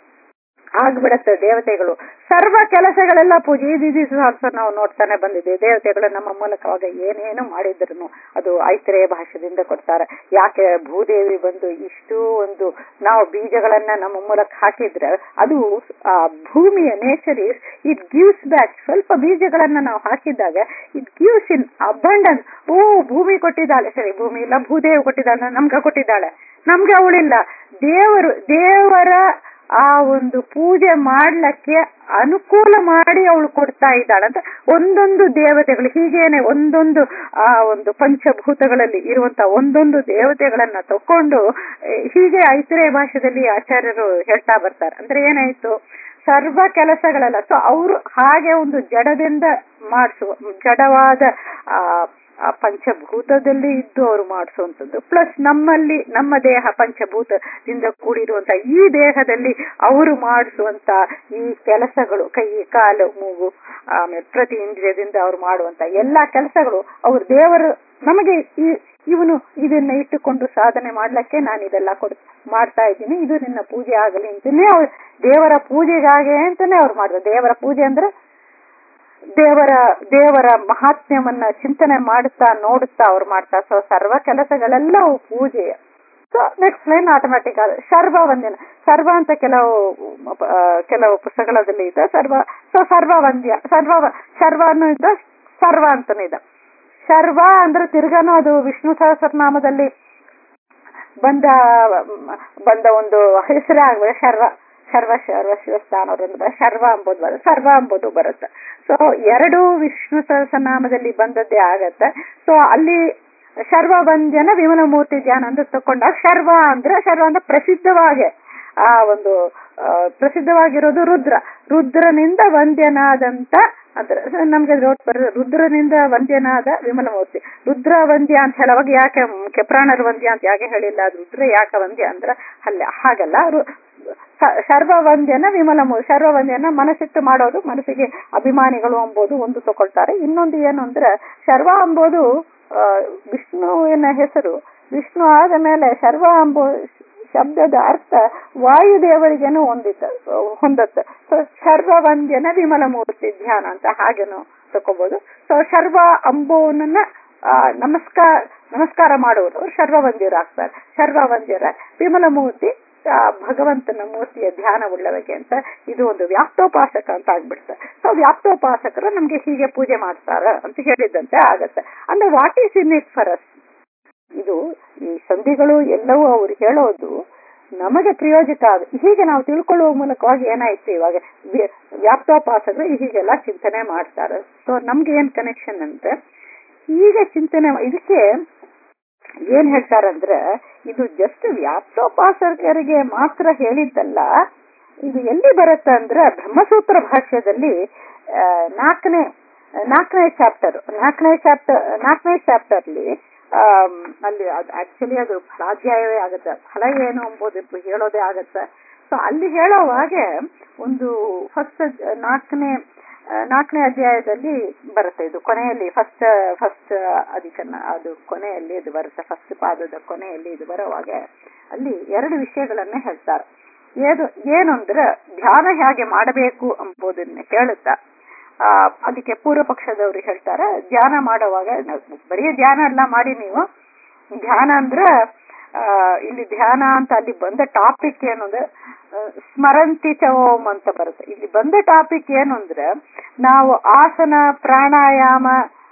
ಆಗ್ಬಿಡತ್ತೆ. ದೇವತೆಗಳು ಸರ್ವ ಕೆಲಸಗಳೆಲ್ಲ ಪೂಜೆ ಇದಿದ್ದು ನಾವು ನೋಡ್ತಾನೆ ಬಂದಿದೆ. ದೇವತೆಗಳು ನಮ್ಮ ಮೂಲಕವಾಗ ಏನೇನು ಮಾಡಿದ್ರು ಅದು ಐತ್ರೇಯ ಭಾಷೆಯಿಂದ ಕೊಡ್ತಾರೆ. ಯಾಕೆ ಭೂದೇವಿ ಬಂದು ಇಷ್ಟು ಒಂದು ನಾವು ಬೀಜಗಳನ್ನ ನಮ್ಮ ಮೂಲಕ ಹಾಕಿದ್ರೆ ಅದು ಆ ಭೂಮಿಯ nature is it gives back. ಸ್ವಲ್ಪ ಬೀಜಗಳನ್ನ ನಾವು ಹಾಕಿದಾಗ ಇಟ್ ಗಿವ್ಸ್ ಇನ್ ಅಬಂಡೆನ್ಸ್. ಓ ಭೂಮಿ ಕೊಟ್ಟಿದ್ದಾಳೆ, ಸರಿ ಭೂಮಿ ಇಲ್ಲ, ಭೂದೇವಿ ಕೊಟ್ಟಿದ್ದಾಳೆ, ನಮ್ಗೆ ಕೊಟ್ಟಿದ್ದಾಳೆ, ನಮ್ಗೆ ಅವಳಿಲ್ಲ. ದೇವರು ದೇವರ ಆ ಒಂದು ಪೂಜೆ ಮಾಡ್ಲಿಕ್ಕೆ ಅನುಕೂಲ ಮಾಡಿ ಅವಳು ಕೊಡ್ತಾ ಇದ್ದಾಳೆ ಅಂತ ಒಂದೊಂದು ದೇವತೆಗಳು ಹೀಗೇನೆ ಒಂದೊಂದು ಆ ಒಂದು ಪಂಚಭೂತಗಳಲ್ಲಿ ಇರುವಂತ ಒಂದೊಂದು ದೇವತೆಗಳನ್ನ ತಕೊಂಡು ಹೀಗೆ ಐತರೇಯ ಭಾಷೆಯಲ್ಲಿ ಆಚಾರ್ಯರು ಹೇಳ್ತಾ ಬರ್ತಾರೆ. ಅಂದ್ರೆ ಏನಾಯ್ತು, ಸರ್ವ ಕೆಲಸಗಳೆಲ್ಲ ಸೊ ಅವರು ಹಾಗೆ ಒಂದು ಜಡದಿಂದ ಮಾಡಿಸುವ ಜಡವಾದ ಆ ಆ ಪಂಚಭೂತದಲ್ಲಿ ಇದ್ದು ಅವರು ಮಾಡಿಸುವಂಥದ್ದು, ಪ್ಲಸ್ ನಮ್ಮಲ್ಲಿ ನಮ್ಮ ದೇಹ ಪಂಚಭೂತದಿಂದ ಕೂಡಿರುವಂತ ಈ ದೇಹದಲ್ಲಿ ಅವರು ಮಾಡಿಸುವಂತ ಈ ಕೆಲಸಗಳು, ಕೈ ಕಾಲು ಮೂಗು ಆಮೇಲೆ ಪ್ರತಿ ಇಂದ್ರಿಯದಿಂದ ಅವ್ರು ಮಾಡುವಂತ ಎಲ್ಲಾ ಕೆಲಸಗಳು ಅವರು ದೇವರು ನಮಗೆ ಈ ಇವನು ಇದನ್ನ ಇಟ್ಟುಕೊಂಡು ಸಾಧನೆ ಮಾಡ್ಲಿಕ್ಕೆ ನಾನು ಇದೆಲ್ಲ ಕೊಡ್ ಮಾಡ್ತಾ ಇದ್ದೀನಿ, ಇದು ನಿನ್ನ ಪೂಜೆ ಆಗಲಿ ಅಂತಾನೆ ಅವ್ರು ದೇವರ ಪೂಜೆಗಾಗೆ ಅಂತಾನೆ ಅವ್ರು ಮಾಡಿದ್ರು. ದೇವರ ಪೂಜೆ ಅಂದ್ರೆ ದೇವರ ದೇವರ ಮಹಾತ್ಮ್ಯವನ್ನ ಚಿಂತನೆ ಮಾಡುತ್ತಾ ನೋಡುತ್ತಾ ಅವ್ರು ಮಾಡ್ತಾ. ಸೊ ಸರ್ವ ಕೆಲಸಗಳೆಲ್ಲ ಪೂಜೆಯ. ಸೊ ನೆಕ್ಸ್ಟ್ ಲೈನ್ ಆಟೋಮ್ಯಾಟಿಕ್ ಆದ ಸರ್ವ ವಂದ್ಯನ. ಸರ್ವ ಅಂತ ಕೆಲವು ಕೆಲವು ಪುಸ್ತಕಗಳಲ್ಲಿ ಇದೆ ಸರ್ವ. ಸೊ ಸರ್ವ ವಂದ್ಯ, ಸರ್ವ ಶರ್ವನು ಇದ್ದ, ಸರ್ವ ಅಂತಾನು ಇದೆ. ಶರ್ವ ಅಂದ್ರೆ ತಿರ್ಗಾನು ಅದು ವಿಷ್ಣು ಸಹಸ್ರನಾಮದಲ್ಲಿ ಬಂದ ಬಂದ ಒಂದು ಹೆಸರೇ ಆಗ್ಬೋದು. ಶರ್ವ ಶರ್ವ ಶರ್ವ ಶಿವಸ್ಥಾನವರಿಂದ ಶರ್ವ ಅಂಬೋದು ಬರುತ್ತೆ, ಸರ್ವ ಅಂಬೋದು ಬರುತ್ತೆ. ಸೊ ಎರಡು ವಿಷ್ಣು ಸಹಸ್ರನಾಮದಲ್ಲಿ ಬಂದದ್ದೇ ಆಗತ್ತೆ. ಸೊ ಅಲ್ಲಿ ಶರ್ವ ವಂದ್ಯನ ವಿಮಲ ಮೂರ್ತಿ ಧ್ಯಾನ ಅಂತ ತಕೊಂಡಾಗ ಶರ್ವ ಅಂದ್ರೆ ಶರ್ವ ಅಂದ್ರೆ ಪ್ರಸಿದ್ಧವಾಗಿ ಆ ಒಂದು ಪ್ರಸಿದ್ಧವಾಗಿರೋದು ರುದ್ರ. ರುದ್ರನಿಂದ ವಂದ್ಯನಾದಂತ ಅಂದ್ರೆ ನಮ್ಗೆ ರುದ್ರನಿಂದ ವಂದ್ಯನಾದ ವಿಮಲ ಮೂರ್ತಿ. ರುದ್ರ ವಂದ್ಯ ಅಂತ ಹೇಳುವಾಗ ಯಾಕೆ ಕೆಪ್ರಾಣರ ವಂದ್ಯ ಅಂತ ಯಾಕೆ ಹೇಳಿಲ್ಲ, ಅದು ರುದ್ರ ಯಾಕೆ ವಂದ್ಯ ಅಂದ್ರೆ ಅಲ್ಲ ಹಾಗಲ್ಲ. ಸರ್ವ ವಂದ್ಯನ ವಿಮಲ ಮೂರ್ತಿ, ಸರ್ವ ವಂದ್ಯನ ಮನಸ್ಸಿಟ್ಟು ಮಾಡೋದು, ಮನಸ್ಸಿಗೆ ಅಭಿಮಾನಿಗಳು ಅಂಬೋದು ಒಂದು ತಗೊಳ್ತಾರೆ. ಇನ್ನೊಂದು ಏನು ಅಂದ್ರೆ ಶರ್ವ ಅಂಬೋದು ವಿಷ್ಣುವಿನ ಹೆಸರು. ವಿಷ್ಣು ಆದ ಮೇಲೆ ಶರ್ವ ಅಂಬೋ ಶಬ್ದದ ಅರ್ಥ ವಾಯುದೇವರಿಗೇನು ಹೊಂದಿತ ಹೊಂದತ್ತೆ. ಸೊ ಶರ್ವ ವಂದ್ಯನ ವಿಮಲ ಮೂರ್ತಿ ಧ್ಯಾನ ಅಂತ ಹಾಗೇನು ತಕೋಬಹುದು. ಸೊ ಶರ್ವ ಅಂಬೋನನ್ನ ನಮಸ್ಕಾರ ನಮಸ್ಕಾರ ಮಾಡುವರು ಶರ್ವ ವಂದ್ಯರಾಗ್ತಾರೆ. ಶರ್ವ ವಂದ್ಯರ ವಿಮಲ ಮೂರ್ತಿ ಭಗವಂತನ ಮೂರ್ತಿಯ ಧ್ಯಾನ ಉಳ್ಳವಗೆ ಅಂತ ಇದು ಒಂದು ವ್ಯಾಪ್ತೋಪಾಸಕ ಅಂತ ಆಗ್ಬಿಡ್ತಾರೆ. ಸೊ ವ್ಯಾಪ್ತೋಪಾಸಕರು ನಮ್ಗೆ ಹೀಗೆ ಪೂಜೆ ಮಾಡ್ತಾರ ಅಂತ ಹೇಳಿದಂತೆ ಆಗತ್ತೆ. ಅಂದ್ರೆ what is in it for us? ಇದು ಈ ಸಂಧಿಗಳು ಎಲ್ಲವೂ ಅವ್ರು ಹೇಳೋದು ನಮಗೆ ಪ್ರಯೋಜಕ ಆಗ ಹೀಗೆ ನಾವು ತಿಳ್ಕೊಳ್ಳುವ ಮೂಲಕವಾಗಿ ಏನಾಯ್ತು, ಇವಾಗ ವ್ಯಾಪ್ತೋಪಾಸಕರು ಹೀಗೆಲ್ಲ ಚಿಂತನೆ ಮಾಡ್ತಾರೆ. ಸೊ ನಮ್ಗೆ ಏನ್ ಕನೆಕ್ಷನ್ ಅಂದ್ರೆ ಈಗ ಚಿಂತನೆ ಇದಕ್ಕೆ ಏನ್ ಹೇಳ್ತಾರಂದ್ರೆ ಇದು ಜಸ್ಟ್ ವ್ಯಾಪ್ತೋಪಾಸಕರಿಗೆ ಮಾತ್ರ ಹೇಳಿದ್ದಲ್ಲ. ಇದು ಎಲ್ಲಿ ಬರುತ್ತೆ ಅಂದ್ರೆ ಬ್ರಹ್ಮಸೂತ್ರ ಭಾಷ್ಯದಲ್ಲಿ ನಾಲ್ಕನೇ ನಾಲ್ಕನೇ ಚಾಪ್ಟರ್ ನಾಲ್ಕನೇ ಚಾಪ್ಟರ್ ನಾಲ್ಕನೇ ಚಾಪ್ಟರ್ಲಿ ಅಲ್ಲಿ ಅದು ಆಕ್ಚುಲಿ ಅದು ಫಲಾಧ್ಯಾಯವೇ ಆಗುತ್ತೆ. ಫಲ ಏನು ಎಂಬುದು ಹೇಳೋದೇ ಆಗತ್ತೆ. ಸೊ ಅಲ್ಲಿ ಹೇಳೋವಾಗೆ ಒಂದು ಫಸ್ಟ್ ನಾಲ್ಕನೇ ನಾಲ್ಕನೇ ಅಧ್ಯಾಯದಲ್ಲಿ ಬರುತ್ತೆ. ಇದು ಕೊನೆಯಲ್ಲಿ ಫಸ್ಟ್ ಫಸ್ಟ್ ಅದಕ್ಕನ್ನ ಅದು ಕೊನೆಯಲ್ಲಿ ಇದು ಬರುತ್ತೆ. ಫಸ್ಟ್ ಪಾದದ ಕೊನೆಯಲ್ಲಿ ಇದು ಬರೋವಾಗ ಅಲ್ಲಿ ಎರಡು ವಿಷಯಗಳನ್ನ ಹೇಳ್ತಾರೆ. ಏನು ಏನು ಅಂದ್ರೆ ಧ್ಯಾನ ಹೇಗೆ ಮಾಡಬೇಕು ಎಂಬುದನ್ನ ಹೇಳುತ್ತಾ ಆ ಅದಕ್ಕೆ ಪೂರ್ವ ಪಕ್ಷದವ್ರು ಹೇಳ್ತಾರೆ, ಧ್ಯಾನ ಮಾಡುವಾಗ ಬರೀ ಧ್ಯಾನ ಎಲ್ಲ ಮಾಡಿ ನೀವು ಧ್ಯಾನ ಅಂದ್ರೆ ಆ ಇಲ್ಲಿ ಧ್ಯಾನ ಅಂತ ಅಲ್ಲಿ ಬಂದ ಟಾಪಿಕ್ ಏನು ಅಂದ್ರೆ ಸ್ಮರಂತಿ ಚ ಓಂ ಅಂತ ಬರುತ್ತೆ. ಇಲ್ಲಿ ಬಂದ ಟಾಪಿಕ್ ಏನು ಅಂದ್ರೆ ನಾವು ಆಸನ ಪ್ರಾಣಾಯಾಮ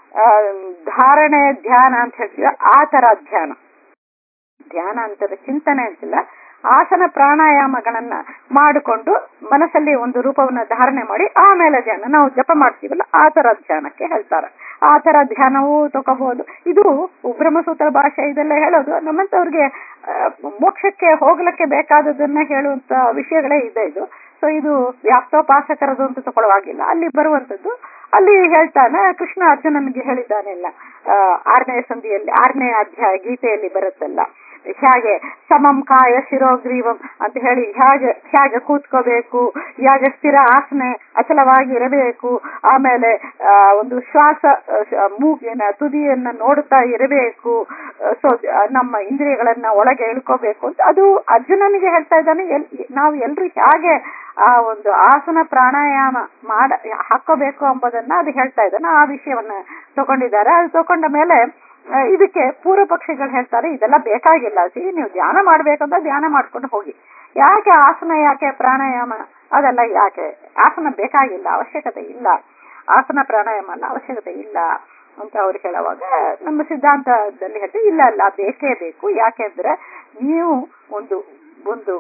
ಧಾರಣೆ ಧ್ಯಾನ ಅಂತ ಹೇಳ್ತೀವಿ. ಆ ತರ ಧ್ಯಾನ ಧ್ಯಾನ ಅಂತಾರೆ ಚಿಂತನೆ ಅಂತಿಲ್ಲ. ಆಸನ ಪ್ರಾಣಾಯಾಮಗಳನ್ನ ಮಾಡಿಕೊಂಡು ಮನಸ್ಸಲ್ಲಿ ಒಂದು ರೂಪವನ್ನ ಧಾರಣೆ ಮಾಡಿ ಆಮೇಲೆ ಧ್ಯಾನ ನಾವು ಜಪ ಮಾಡ್ತೀವಲ್ಲ ಆ ತರ ಧ್ಯಾನಕ್ಕೆ ಹೇಳ್ತಾರೆ. ಆ ತರ ಧ್ಯಾನವೂ ತಗೋಬಹುದು. ಇದು ಬ್ರಹ್ಮಸೂತ್ರ ಭಾಷೆ ಇದೆಲ್ಲ ಹೇಳೋದು ನಮ್ಮಂತವ್ರಿಗೆ ಮೋಕ್ಷಕ್ಕೆ ಹೋಗ್ಲಿಕ್ಕೆ ಬೇಕಾದದನ್ನ ಹೇಳುವಂತ ವಿಷಯಗಳೇ ಇದೆ ಇದು. ಸೊ ಇದು ವ್ಯಾಪ್ತೋಪಾಸಕರದು ಅಂತ ತಗೊಳ್ಳುವಾಗಿಲ್ಲ. ಅಲ್ಲಿ ಬರುವಂತದ್ದು ಅಲ್ಲಿ ಹೇಳ್ತಾನೆ ಕೃಷ್ಣ ಅರ್ಜುನನಿಗೆ ಹೇಳಿದ್ದಾನೆಲ್ಲ ಆರನೇ ಸಂಧಿಯಲ್ಲಿ ಆರನೇ ಅಧ್ಯಾಯ ಗೀತೆಯಲ್ಲಿ ಬರುತ್ತಲ್ಲ, ಹೇಗೆ ಸಮಂ ಕಾಯ ಶಿರೋಗ್ರೀವಂ ಅಂತ ಹೇಳಿ ಹೇಗೆ ಹೇಗೆ ಕೂತ್ಕೋಬೇಕು, ಹೇಗೆ ಸ್ಥಿರ ಆಸನೆ ಅಚಲವಾಗಿ ಇರಬೇಕು, ಆಮೇಲೆ ಆ ಒಂದು ಶ್ವಾಸ ಮೂಗಿನ ತುದಿಯನ್ನ ನೋಡುತ್ತಾ ಇರಬೇಕು, ಸೊ ನಮ್ಮ ಇಂದ್ರಿಯಗಳನ್ನ ಒಳಗೆ ಇಳ್ಕೋಬೇಕು ಅಂತ ಅದು ಅರ್ಜುನನಿಗೆ ಹೇಳ್ತಾ ಇದ್ದಾನೆ. ಎಲ್ ನಾವು ಎಲ್ರು ಹೇಗೆ ಆ ಒಂದು ಆಸನ ಪ್ರಾಣಾಯಾಮ ಮಾಡ ಹಾಕೋಬೇಕು ಎಂಬುದನ್ನ ಅದು ಹೇಳ್ತಾ ಇದ್ದಾನೆ. ಆ ವಿಷಯವನ್ನ ತಗೊಂಡಿದ್ದಾರೆ. ಅದು ತಗೊಂಡ ಮೇಲೆ ಇದಕ್ಕೆ ಪೂರ್ವ ಪಕ್ಷಿಗಳು ಹೇಳ್ತಾರೆ ಇದೆಲ್ಲ ಬೇಕಾಗಿಲ್ಲ, ಸಿ ನೀವು ಧ್ಯಾನ ಮಾಡ್ಬೇಕಂತ ಧ್ಯಾನ ಮಾಡ್ಕೊಂಡು ಹೋಗಿ, ಯಾಕೆ ಆಸನ ಯಾಕೆ ಪ್ರಾಣಾಯಾಮ ಅದೆಲ್ಲ ಯಾಕೆ, ಆಸನ ಬೇಕಾಗಿಲ್ಲ, ಅವಶ್ಯಕತೆ ಇಲ್ಲ, ಆಸನ ಪ್ರಾಣಾಯಾಮ ಅಲ್ಲ ಅವಶ್ಯಕತೆ ಇಲ್ಲ ಅಂತ ಅವ್ರು ಹೇಳುವಾಗ ನಮ್ಮ ಸಿದ್ಧಾಂತದಲ್ಲಿ ಹೇಳ್ತೀವಿ ಇಲ್ಲ ಅಲ್ಲ ಬೇಕೇ ಬೇಕು. ಯಾಕೆಂದ್ರೆ ನೀವು ಒಂದು ಒಂದು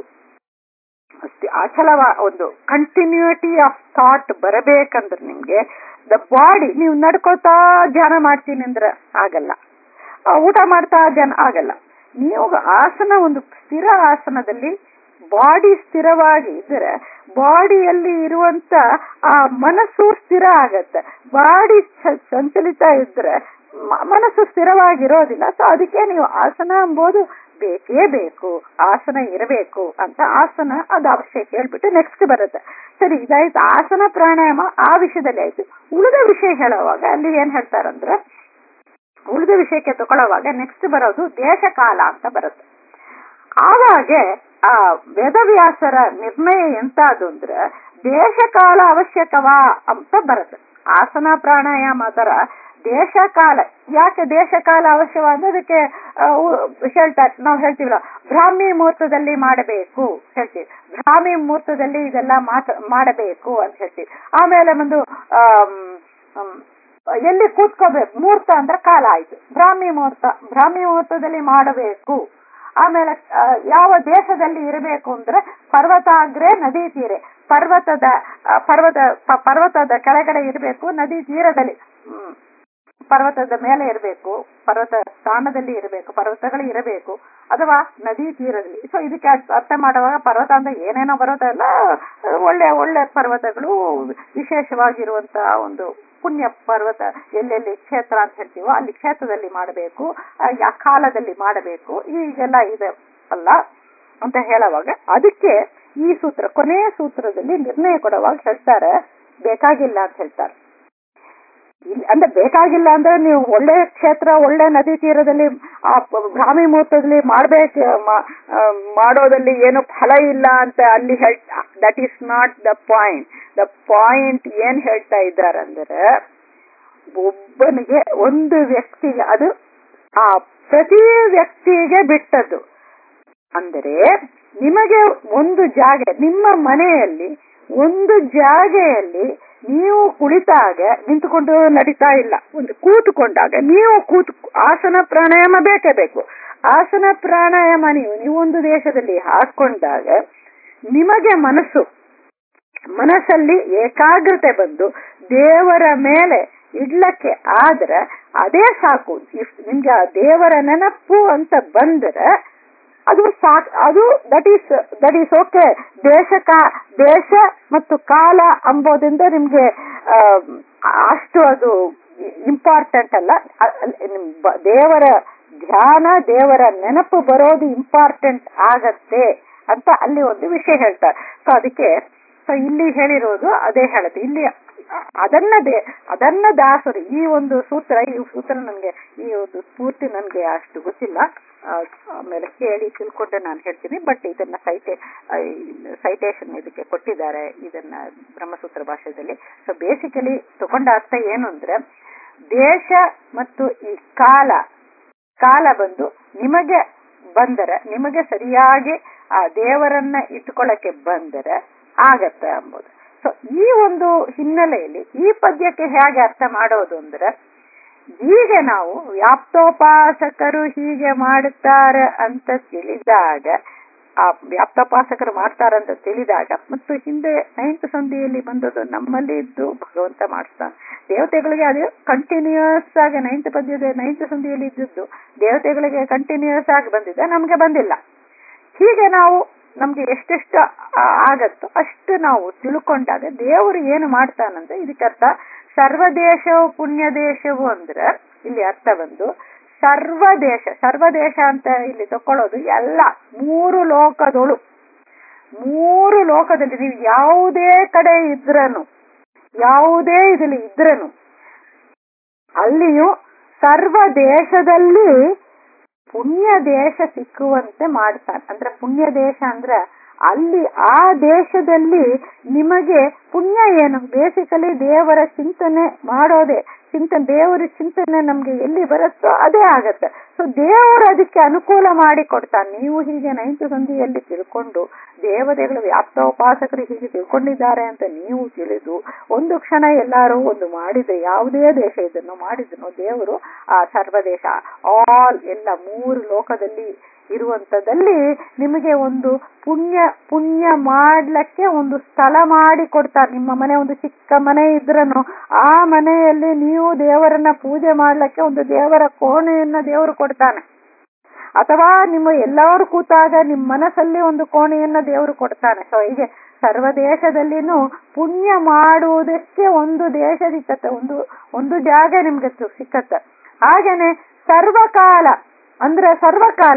ಅಚಲವ ಒಂದು ಕಂಟಿನ್ಯೂಟಿ ಆಫ್ ಥಾಟ್ ಬರಬೇಕಂದ್ರೆ ನಿಮ್ಗೆ ದ ಬಾಡಿ ನೀವು ನಡ್ಕೋತಾ ಧ್ಯಾನ ಮಾಡ್ತೀನಿ ಅಂದ್ರೆ ಆಗಲ್ಲ, ಊಟ ಮಾಡ್ತಾ ಧ್ಯಾನ ಆಗಲ್ಲ. ನೀವು ಆಸನ ಒಂದು ಸ್ಥಿರ ಆಸನದಲ್ಲಿ ಬಾಡಿ ಸ್ಥಿರವಾಗಿ ಇದ್ರೆ ಬಾಡಿಯಲ್ಲಿ ಇರುವಂತ ಆ ಮನಸ್ಸು ಸ್ಥಿರ ಆಗತ್ತೆ. ಬಾಡಿ ಸಂಚಲಿತ ಇದ್ರೆ ಮನಸ್ಸು ಸ್ಥಿರವಾಗಿರೋದಿಲ್ಲ. ಸೊ ಅದಕ್ಕೆ ನೀವು ಆಸನ ಎಂಬುದು ಬೇಕೇ ಬೇಕು, ಆಸನ ಇರಬೇಕು ಅಂತ ಆಸನ ಅದು ಅವಶ್ಯಕ ಹೇಳ್ಬಿಟ್ಟು ನೆಕ್ಸ್ಟ್ ಬರುತ್ತೆ. ಸರಿ ಇದಾಯ್ತು ಆಸನ ಪ್ರಾಣಾಯಾಮ ಆ ವಿಷಯದಲ್ಲಿ ಆಯ್ತು. ಉಳಿದ ವಿಷಯ ಹೇಳುವಾಗ ಅಲ್ಲಿ ಏನ್ ಹೇಳ್ತಾರಂದ್ರೆ ಉಳಿದ ವಿಷಯಕ್ಕೆ ತಗೊಳ್ಳುವಾಗ ನೆಕ್ಸ್ಟ್ ಬರೋದು ದೇಶ ಕಾಲ ಅಂತ ಬರುತ್ತೆ. ಆವಾಗೆ ಆ ವೇದವ್ಯಾಸರ ನಿರ್ಣಯ ಎಂತಾದು ಅಂದ್ರೆ ದೇಶ ಕಾಲ ಅವಶ್ಯಕವಾ ಅಂತ ಬರುತ್ತೆ. ಆಸನ ಪ್ರಾಣಾಯಾಮ ತರ ದೇಶ ಕಾಲ ಯಾಕೆ ದೇಶ ಕಾಲ ಅವಶ್ಯವ ಅಂದ್ರೆ ಅದಕ್ಕೆ ಹೇಳ್ತಾರೆ. ನಾವು ಹೇಳ್ತೀವಲ್ಲ ಬ್ರಾಹ್ಮಿ ಮುಹೂರ್ತದಲ್ಲಿ ಮಾಡಬೇಕು ಹೇಳ್ತೀವಿ, ಬ್ರಾಹ್ಮಿ ಮುಹೂರ್ತದಲ್ಲಿ ಇದೆಲ್ಲ ಮಾತ ಮಾಡಬೇಕು ಅಂತ ಹೇಳ್ತೀವಿ. ಆಮೇಲೆ ಒಂದು ಆಮ್ ಎಲ್ಲಿ ಕೂತ್ಕೋಬೇಕು ಮುಹೂರ್ತ ಅಂದ್ರೆ ಕಾಲ ಆಯ್ತು, ಬ್ರಾಹ್ಮಿ ಮುಹೂರ್ತ ಬ್ರಾಹ್ಮಿ ಮುಹೂರ್ತದಲ್ಲಿ ಮಾಡಬೇಕು. ಆಮೇಲೆ ಯಾವ ದೇಶದಲ್ಲಿ ಇರಬೇಕು ಅಂದ್ರೆ ಪರ್ವತಾಗ್ರೆ ನದಿ ತೀರೆ, ಪರ್ವತದ ಪರ್ವತ ಪರ್ವತದ ಕೆಳಗಡೆ ಇರಬೇಕು, ನದಿ ತೀರದಲ್ಲಿ ಹ್ಮ್ ಪರ್ವತದ ಮೇಲೆ ಇರಬೇಕು, ಪರ್ವತ ಸ್ಥಾನದಲ್ಲಿ ಇರಬೇಕು, ಪರ್ವತಗಳು ಇರಬೇಕು ಅಥವಾ ನದಿ ತೀರದಲ್ಲಿ. ಸೊ ಇದಕ್ಕೆ ಅರ್ಥ ಮಾಡುವಾಗ ಪರ್ವತ ಅಂದ್ರೆ ಏನೇನೋ ಪರ್ವತ ಎಲ್ಲ ಒಳ್ಳೆ ಒಳ್ಳೆ ಪರ್ವತಗಳು ವಿಶೇಷವಾಗಿರುವಂತಹ ಒಂದು ಪುಣ್ಯ ಪರ್ವತ ಎಲ್ಲೆಲ್ಲಿ ಕ್ಷೇತ್ರ ಅಂತ ಹೇಳ್ತೀವೋ ಅಲ್ಲಿ ಕ್ಷೇತ್ರದಲ್ಲಿ ಮಾಡಬೇಕು, ಆ ಕಾಲದಲ್ಲಿ ಮಾಡಬೇಕು, ಈಗೆಲ್ಲ ಇದೆ ಅಲ್ಲ ಅಂತ ಹೇಳುವಾಗ ಅದಕ್ಕೆ ಈ ಸೂತ್ರ ಕೊನೆಯ ಸೂತ್ರದಲ್ಲಿ ನಿರ್ಣಯ ಕೊಡುವಾಗ ಹೇಳ್ತಾರೆ ಬೇಕಾಗಿಲ್ಲ ಅಂತ ಹೇಳ್ತಾರೆ. ಅಂದ್ರೆ ಬೇಕಾಗಿಲ್ಲ ಅಂದ್ರೆ ನೀವು ಒಳ್ಳೆ ಕ್ಷೇತ್ರ ಒಳ್ಳೆ ನದಿ ತೀರದಲ್ಲಿ ಆ ಬ್ರಾಹ್ಮಿ ಮುಹೂರ್ತದಲ್ಲಿ ಮಾಡ್ಬೇಕು ಮಾಡೋದಲ್ಲಿ ಏನು ಫಲ ಇಲ್ಲ ಅಂತ ಅಲ್ಲಿ ಹೇಳ್ that is not the point. The point ಏನ್ ಹೇಳ್ತಾ ಇದ್ದಾರಂದ್ರೆ ಒಬ್ಬನಿಗೆ ಒಂದು ವ್ಯಕ್ತಿಗೆ ಅದು ಆ ಪ್ರತಿ ವ್ಯಕ್ತಿಗೆ ಬಿಟ್ಟದ್ದು. ಅಂದರೆ ನಿಮಗೆ ಒಂದು ಜಾಗ ನಿಮ್ಮ ಮನೆಯಲ್ಲಿ ಒಂದು ಜಾಗೆಯಲ್ಲಿ ನೀವು ಕುಳಿತಾಗ ನಿಂತುಕೊಂಡು ನಡೀತಾ ಇಲ್ಲ, ಒಂದು ಕೂತುಕೊಂಡಾಗ ನೀವು ಕೂತು ಆಸನ ಪ್ರಾಣಾಯಾಮ ಬೇಕೇ ಬೇಕು. ಆಸನ ಪ್ರಾಣಾಯಾಮ ನೀವು ನೀವೊಂದು ದೇಶದಲ್ಲಿ ಹಾಕೊಂಡಾಗ ನಿಮಗೆ ಮನಸ್ಸು ಮನಸ್ಸಲ್ಲಿ ಏಕಾಗ್ರತೆ ಬಂದು ದೇವರ ಮೇಲೆ ಇಡ್ಲಕ್ಕೆ ಆದ್ರೆ ಅದೇ ಸಾಕು. ಇಫ್ ನಿಮ್ಗೆ ಆ ದೇವರ ನೆನಪು ಅಂತ ಬಂದ್ರೆ ಅದು ಸಾಕ್, ಅದು that is that is okay. ದೇಶ ಕಾ ದೇಶ ಮತ್ತು ಕಾಲ ಅಂಬೋದಿಂದ ನಿಮ್ಗೆ ಅಷ್ಟು ಅದು ಇಂಪಾರ್ಟೆಂಟ್ ಅಲ್ಲ. ದೇವರ ಧ್ಯಾನ, ದೇವರ ನೆನಪು ಬರೋದು ಇಂಪಾರ್ಟೆಂಟ್ ಆಗತ್ತೆ ಅಂತ ಅಲ್ಲಿ ಒಂದು ವಿಷಯ ಹೇಳ್ತಾರೆ. ಸೊ ಅದಕ್ಕೆ ಸೊ ಇಲ್ಲಿ ಹೇಳಿರೋದು ಅದೇ ಹೇಳುತ್ತೆ. ಇಲ್ಲಿ ಅದನ್ನ ದೇ ಅದನ್ನ ದಾಸರು ಈ ಒಂದು ಸೂತ್ರ ಈ ಸೂತ್ರ ನನ್ಗೆ ಈ ಒಂದು ಸ್ಫೂರ್ತಿ ನನ್ಗೆ ಅಷ್ಟು ಗೊತ್ತಿಲ್ಲ, ಆಮೇಲೆ ಕೇಳಿ ತಿಳ್ಕೊಂಡೆ ನಾನು ಹೇಳ್ತೀನಿ. ಬಟ್ ಇದನ್ನ ಸೈಟೇ ಸೈಟೇಷನ್ ಇದಕ್ಕೆ ಕೊಟ್ಟಿದ್ದಾರೆ ಇದನ್ನ ಬ್ರಹ್ಮಸೂತ್ರ ಭಾಷೆಯಲ್ಲಿ. ಸೊ ಬೇಸಿಕಲಿ ತಗೊಂಡ ಅರ್ಥ ಏನು ಅಂದ್ರೆ, ದೇಶ ಮತ್ತು ಈ ಕಾಲ ಕಾಲ ಬಂದು ನಿಮಗೆ ಬಂದರೆ, ನಿಮಗೆ ಸರಿಯಾಗಿ ಆ ದೇವರನ್ನ ಇಟ್ಕೊಳ್ಳಕ್ಕೆ ಬಂದರೆ ಆಗತ್ತೆ ಅಂಬೋದು. ಸೊ ಈ ಒಂದು ಹಿನ್ನೆಲೆಯಲ್ಲಿ ಈ ಪದ್ಯಕ್ಕೆ ಹೇಗೆ ಅರ್ಥ ಮಾಡೋದು ಅಂದ್ರೆ, ಹೀಗೆ ನಾವು ವ್ಯಾಪ್ತೋಪಾಸಕರು ಹೀಗೆ ಮಾಡುತ್ತಾರೆ ಅಂತ ತಿಳಿದಾಗ, ಆ ವ್ಯಾಪ್ತೋಪಾಸಕರು ಮಾಡ್ತಾರಂತ ತಿಳಿದಾಗ, ಮತ್ತು ಹಿಂದೆ ನೈನ್ತ್ ಸಂಧಿಯಲ್ಲಿ ಬಂದದ್ದು ನಮ್ಮಲ್ಲಿ ಇದ್ದು ಭಗವಂತ ಮಾಡಿಸ್ತಾನೆ. ದೇವತೆಗಳಿಗೆ ಅದು ಕಂಟಿನ್ಯೂಸ್ ಆಗಿ ನೈನ್ತ್ ಪದ್ಯದ ನೈನ್ತ್ ಸಂಧಿಯಲ್ಲಿ ಇದ್ದದ್ದು ದೇವತೆಗಳಿಗೆ ಕಂಟಿನ್ಯೂಸ್ ಆಗಿ ಬಂದಿದೆ, ನಮ್ಗೆ ಬಂದಿಲ್ಲ. ಹೀಗೆ ನಾವು ನಮ್ಗೆ ಎಷ್ಟೆಷ್ಟು ಆಗತ್ತೋ ಅಷ್ಟು ನಾವು ತಿಳ್ಕೊಂಡಾಗ ದೇವರು ಏನು ಮಾಡ್ತಾನಂದ್ರೆ, ಇದಕ್ಕರ್ಥ ಸರ್ವದೇಶವು ಪುಣ್ಯ ದೇಶವು ಅಂದ್ರೆ ಇಲ್ಲಿ ಅರ್ಥ ಬಂದು ಸರ್ವದೇಶ ಸರ್ವದೇಶ ಅಂತ ಇಲ್ಲಿ ತಕೊಳ್ಳೋದು ಎಲ್ಲ ಮೂರು ಲೋಕದೊಳು, ಮೂರು ಲೋಕದಲ್ಲಿ ನೀವು ಯಾವುದೇ ಕಡೆ ಇದ್ರನು, ಯಾವುದೇ ಇದ್ರಲ್ಲಿ ಇದ್ರನು ಅಲ್ಲಿಯೂ ಸರ್ವ ದೇಶದಲ್ಲಿ ಪುಣ್ಯ ದೇಶ ಸಿಕ್ಕುವಂತೆ ಮಾಡ್ತಾನೆ. ಅಂದ್ರೆ ಪುಣ್ಯ ದೇಶ ಅಂದ್ರೆ ಅಲ್ಲಿ ಆ ದೇಶದಲ್ಲಿ ನಿಮಗೆ ಪುಣ್ಯ ಏನು, ಬೇಸಿಕಲಿ ದೇವರ ಚಿಂತನೆ ಮಾಡೋದೇ ಚಿಂತನೆ. ದೇವರ ಚಿಂತನೆ ನಮ್ಗೆ ಎಲ್ಲಿ ಬರುತ್ತೋ ಅದೇ ಆಗತ್ತೆ. ಸೊ ದೇವರು ಅದಕ್ಕೆ ಅನುಕೂಲ ಮಾಡಿ ಕೊಡ್ತಾನೆ. ನೀವು ಹೀಗೆ ನೈನ್ತ್ ಸಂಧಿಯಲ್ಲಿ ತಿಳ್ಕೊಂಡು ದೇವತೆಗಳು ವ್ಯಾಪ್ತೋಪಾಸಕರು ಹೀಗೆ ತಿಳ್ಕೊಂಡಿದ್ದಾರೆ ಅಂತ ನೀವು ತಿಳಿದು ಒಂದು ಕ್ಷಣ ಎಲ್ಲಾರು ಒಂದು ಮಾಡಿದ್ರೆ, ಯಾವುದೇ ದೇಶ ಇದನ್ನು ಮಾಡಿದನು ದೇವರು ಆ ಸರ್ವದೇಶ ಆಲ್ ಎಲ್ಲ ಮೂರು ಲೋಕದಲ್ಲಿ ಇರುವಂತದಲ್ಲಿ ನಿಮಗೆ ಒಂದು ಪುಣ್ಯ ಪುಣ್ಯ ಮಾಡ್ಲಿಕ್ಕೆ ಒಂದು ಸ್ಥಳ ಮಾಡಿ ಕೊಡ್ತಾರೆ. ನಿಮ್ಮ ಮನೆ ಒಂದು ಚಿಕ್ಕ ಮನೆ ಇದ್ರನು ಆ ಮನೆಯಲ್ಲಿ ನೀವು ದೇವರನ್ನ ಪೂಜೆ ಮಾಡ್ಲಿಕ್ಕೆ ಒಂದು ದೇವರ ಕೋಣೆಯನ್ನ ದೇವರು ಕೊಡ್ತಾನೆ. ಅಥವಾ ನಿಮ್ಮ ಎಲ್ಲರೂ ಕೂತಾಗ ನಿಮ್ಮ ಮನಸ್ಸಲ್ಲಿ ಒಂದು ಕೋಣೆಯನ್ನ ದೇವರು ಕೊಡ್ತಾನೆ. ಸೊ ಹೀಗೆ ಸರ್ವ ದೇಶದಲ್ಲಿನೂ ಪುಣ್ಯ ಮಾಡುವುದಕ್ಕೆ ಒಂದು ದೇಶ ಸಿಕ್ಕತ್ತೆ, ಒಂದು ಒಂದು ಜಾಗ ನಿಮ್ಗೆ ಸಿಕ್ಕತ್ತೆ. ಹಾಗೇನೆ ಸರ್ವಕಾಲ ಅಂದ್ರೆ ಸರ್ವಕಾಲ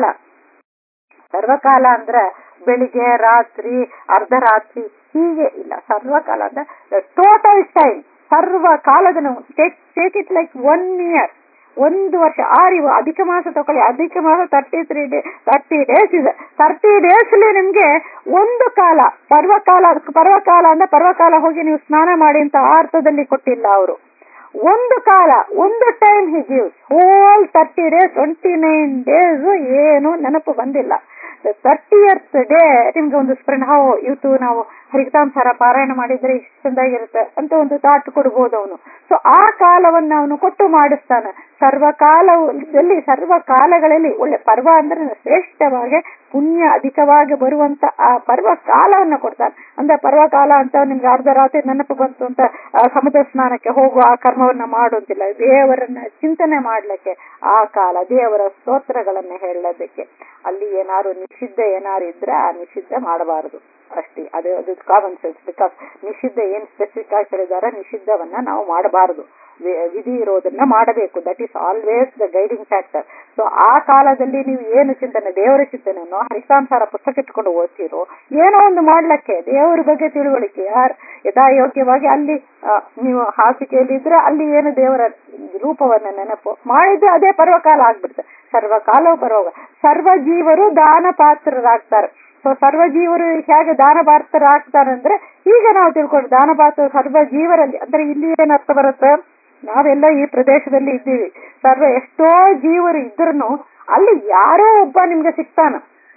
ಸರ್ವಕಾಲ ಅಂದ್ರೆ ಬೆಳಿಗ್ಗೆ ರಾತ್ರಿ ಅರ್ಧರಾತ್ರಿ ಹೀಗೆ ಇಲ್ಲ. ಸರ್ವಕಾಲ ಅಂದ್ರೆ ಟೋಟಲ್ ಟೈಮ್, ಸರ್ವ ಕಾಲದ take take it like one year, ಒಂದು ವರ್ಷ. ಆರಿವು ಅಧಿಕ ಮಾಸ ತಗೊಳ್ಳಿ, ಅಧಿಕ ಮಾಸ thirty three day thirty days ಇದೆ. ತರ್ಟಿ ಡೇಸ್ ಅಲ್ಲಿ ನಿಮ್ಗೆ ಒಂದು ಕಾಲ ಪರ್ವಕಾಲ, ಅದಕ್ಕೆ ಪರ್ವಕಾಲ ಅಂದ್ರೆ ಪರ್ವಕಾಲ ಹೋಗಿ ನೀವು ಸ್ನಾನ ಮಾಡಿ ಅಂತ ಆ ಅರ್ಥದಲ್ಲಿ ಕೊಟ್ಟಿಲ್ಲ ಅವರು. ಒಂದು ಕಾಲ, ಒಂದು time he gives whole thirty days twenty nine days ಏನು ನೆನಪು ಬಂದಿಲ್ಲ. ತರ್ಟಿಯತ್ ಡೇ ನಿಮ್ಗೆ ಒಂದು ಸ್ಮರಣ, ಹೋ ಇವತ್ತು ನಾವು ಹರಿಕತಾಂಸಾರ ಪಾರಾಯಣ ಮಾಡಿದ್ರೆ ಇಷ್ಟು ಚೆಂದಾಗಿರುತ್ತೆ ಅಂತ ಒಂದು ತಾಟ್ ಕೊಡ್ಬೋದು ಅವನು. ಸೊ ಆ ಕಾಲವನ್ನು ಅವನು ಕೊಟ್ಟು ಮಾಡಿಸ್ತಾನೆ. ಸರ್ವಕಾಲದಲ್ಲಿ ಸರ್ವ ಕಾಲಗಳಲ್ಲಿ ಒಳ್ಳೆ ಪರ್ವ ಅಂದ್ರೆ ಶ್ರೇಷ್ಠವಾಗಿ ಪುಣ್ಯ ಅಧಿಕವಾಗಿ ಬರುವಂತ ಆ ಪರ್ವ ಕಾಲವನ್ನ ಕೊಡ್ತಾನೆ. ಅಂದ್ರೆ ಪರ್ವಕಾಲ ಅಂತ ನಿಮ್ಗೆ ಅರ್ಧ ರಾತ್ರಿ ನೆನಪು ಬಂತು ಅಂತ ಸಮುದ್ರ ಸ್ನಾನಕ್ಕೆ ಹೋಗುವ ಆ ಕರ್ಮವನ್ನ ಮಾಡುವಂತಿಲ್ಲ. ದೇವರನ್ನ ಚಿಂತನೆ ಮಾಡ್ಲಿಕ್ಕೆ ಆ ಕಾಲ, ದೇವರ ಸ್ತೋತ್ರಗಳನ್ನ ಹೇಳೋದಕ್ಕೆ. ಅಲ್ಲಿ ಏನಾದ್ರು ನಿಷಿದ್ಧ ಏನಾರು ಇದ್ರೆ ಆ ನಿಷಿದ್ಧ ಮಾಡಬಾರದು ಅಷ್ಟೇ. ಅದು ಅದು ಕಾಮನ್ ಸೆನ್ಸ್. ಬಿಕಾಸ್ ನಿಷಿದ್ಧ ಏನ್ ಸ್ಪೆಸಿಫಿಕ್ ಆಗಿ ಹೇಳಿದಾರೆ, ನಿಷಿದ್ಧವನ್ನ ನಾವು ಮಾಡಬಾರದು, ವಿಧಿ ಇರೋದನ್ನ ಮಾಡಬೇಕು. That is always the guiding factor. So ಆ ಕಾಲದಲ್ಲಿ ನೀವು ಏನು ಚಿಂತನೆ, ದೇವರ ಚಿಂತನೆಯನ್ನು ಹರಿಕತಾಂಸಾರ ಪುಸ್ತಕ ಇಟ್ಕೊಂಡು ಓದ್ತಿರೋ, ಏನೋ ಒಂದು ಮಾಡ್ಲಿಕ್ಕೆ ದೇವರ ಬಗ್ಗೆ ತಿಳುವಳಿಕೆ ಯಾರು ಯಥಾಯೋಗ್ಯವಾಗಿ ಅಲ್ಲಿ ನೀವು ಹಾಸಿಗೆಯಲ್ಲಿದ್ರೆ ಅಲ್ಲಿ ಏನು ದೇವರ ರೂಪವನ್ನ ನೆನಪು ಮಾಡಿದ್ರೆ ಅದೇ ಪರ್ವಕಾಲ ಆಗ್ಬಿಡುತ್ತೆ. ಸರ್ವಕಾಲವು ಪರ್ವ. ಸರ್ವ ಜೀವರು ದಾನ ಪಾತ್ರರಾಗ್ತಾರೆ. ಸೊ ಸರ್ವ ಜೀವರು ಹೇಗೆ ದಾನ ಪಾತ್ರರಾಗ್ತಾರೆ ಅಂದ್ರೆ ಈಗ ನಾವು ತಿಳ್ಕೊಂಡು ದಾನ ಪಾತ್ರ ಸರ್ವ ಜೀವರಲ್ಲಿ ಅಂದ್ರೆ ಇಲ್ಲಿ ಏನ್ ಅರ್ಥ ಬರುತ್ತೆ, ನಾವೆಲ್ಲ ಈ ಪ್ರದೇಶದಲ್ಲಿ ಇದ್ದೀವಿ, ಸರ್ವ ಎಷ್ಟೋ ಜೀವರು ಇದ್ರೂ ಅಲ್ಲಿ ಯಾರೋ ಒಬ್ಬ ನಿಮ್ಗೆ ಸಿಗ್ತಾನ,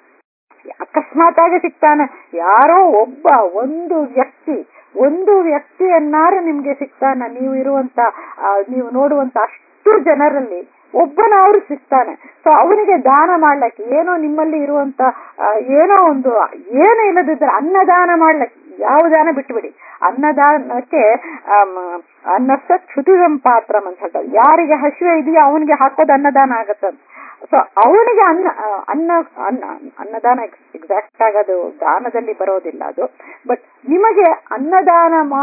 ಅಕಸ್ಮಾತ್ ಆಗಿ ಸಿಗ್ತಾನೆ. ಯಾರೋ ಒಬ್ಬ ಒಂದು ವ್ಯಕ್ತಿ ಒಂದು ವ್ಯಕ್ತಿಯನ್ನಾರು ನಿಮ್ಗೆ ಸಿಗ್ತಾನ. ನೀವು ಇರುವಂತ ನೀವು ನೋಡುವಂತ ಅಷ್ಟು ಜನರಲ್ಲಿ ಒಬ್ಬನವರು ಸಿಗ್ತಾನೆ. ಸೊ ಅವನಿಗೆ ದಾನ ಮಾಡ್ಲಿಕ್ಕೆ ಏನೋ ನಿಮ್ಮಲ್ಲಿ ಇರುವಂತ ಏನೋ ಒಂದು ಏನು ಇಲ್ಲದಿದ್ರೆ ಅನ್ನದಾನ ಮಾಡ್ಲಿಕ್ಕೆ, ಯಾವ ದಾನ ಬಿಟ್ಟುಬಿಡಿ, ಅನ್ನದಾನಕ್ಕೆ ಅನ್ನಸ್ಥ ಕ್ಷುತಿಗಂ ಪಾತ್ರಂ ಅಂತ ಹೇಳ್ತಾರೆ. ಯಾರಿಗೆ ಹಸಿವೆ ಇದೆಯೋ ಅವನಿಗೆ ಹಾಕೋದು ಅನ್ನದಾನ ಆಗತ್ತಂತ. ಸೊ ಅವನಿಗೆ ಅನ್ನ ಅನ್ನ ಅನ್ನ ಅನ್ನದಾನ ಎಕ್ಸಾಕ್ಟ್ ಆಗಿ ಅದು ದಾನದಲ್ಲಿ ಬರೋದಿಲ್ಲ ಅದು. ಬಟ್ ನಿಮಗೆ ಅನ್ನದಾನ ಮಾ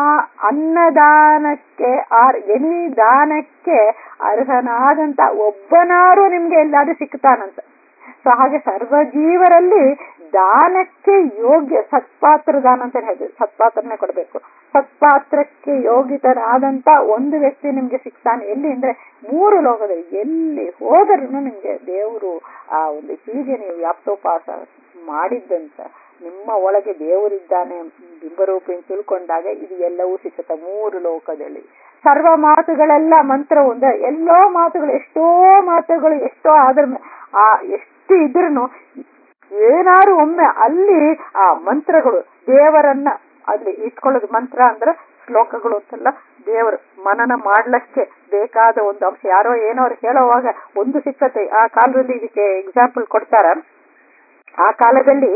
ಅನ್ನದಾನಕ್ಕೆ ಆರ್ ಎನಿ ದಾನಕ್ಕೆ ಅರ್ಹನಾದಂತ ಒಬ್ಬನಾರು ನಿಮ್ಗೆ ಎಲ್ಲಾದ್ರೂ ಸಿಕ್ತಾನಂತ. ಸೊ ಹಾಗೆ ಸರ್ವಜೀವರಲ್ಲಿ ದಾನಕ್ಕೆ ಯೋಗ್ಯ ಸತ್ಪಾತ್ರ ದಾನ ಅಂತ ಹೇಳಿದ್ರು, ಸತ್ಪಾತ್ರನೇ ಕೊಡ್ಬೇಕು. ಸತ್ಪಾತ್ರಕ್ಕೆ ಯೋಗ್ಯತನಾದಂತ ಒಂದು ವ್ಯಕ್ತಿ ನಿಮ್ಗೆ ಸಿಗ್ತಾನೆ. ಎಲ್ಲಿ ಅಂದ್ರೆ ಮೂರು ಲೋಕದಲ್ಲಿ ಎಲ್ಲಿ ಹೋದರೂ ನಿಮ್ಗೆ ದೇವರು ಆ ಒಂದು ಹೀಗೆ ನೀವು ವ್ಯಾಪ್ತೋಪಾಸ ಮಾಡಿದ್ದಂತ ನಿಮ್ಮ ಒಳಗೆ ದೇವರಿದ್ದಾನೆ ಬಿಂಬರೂಪಿ ತಿಳ್ಕೊಂಡಾಗ ಇದು ಎಲ್ಲವೂ ಸಿಕ್ಕುತ್ತೆ ಮೂರು ಲೋಕದಲ್ಲಿ. ಸರ್ವ ಮಾತುಗಳೆಲ್ಲ ಮಂತ್ರ ಒಂದ, ಎಲ್ಲೋ ಮಾತುಗಳು ಎಷ್ಟೋ ಮಾತುಗಳು ಎಷ್ಟೋ ಆದ್ರ ಆ ಎಷ್ಟು ಇದ್ರೂ ಏನಾರು ಒಮ್ಮೆ ಅಲ್ಲಿ ಆ ಮಂತ್ರಗಳು ದೇವರನ್ನ ಅಲ್ಲಿ ಇಟ್ಕೊಳ್ಳೋದು. ಮಂತ್ರ ಅಂದ್ರೆ ಶ್ಲೋಕಗಳು ಅಂತಲ್ಲ, ದೇವರು ಮನನ ಮಾಡ್ಲಿಕ್ಕೆ ಬೇಕಾದ ಒಂದು ಅಂಶ. ಯಾರೋ ಏನೋ ಅವ್ರು ಹೇಳೋವಾಗ ಒಂದು ಸಿಕ್ಕತ್ತೆ. ಆ ಕಾಲದಲ್ಲಿ ಇದಕ್ಕೆ ಎಕ್ಸಾಂಪಲ್ ಕೊಡ್ತಾರ. ಆ ಕಾಲದಲ್ಲಿ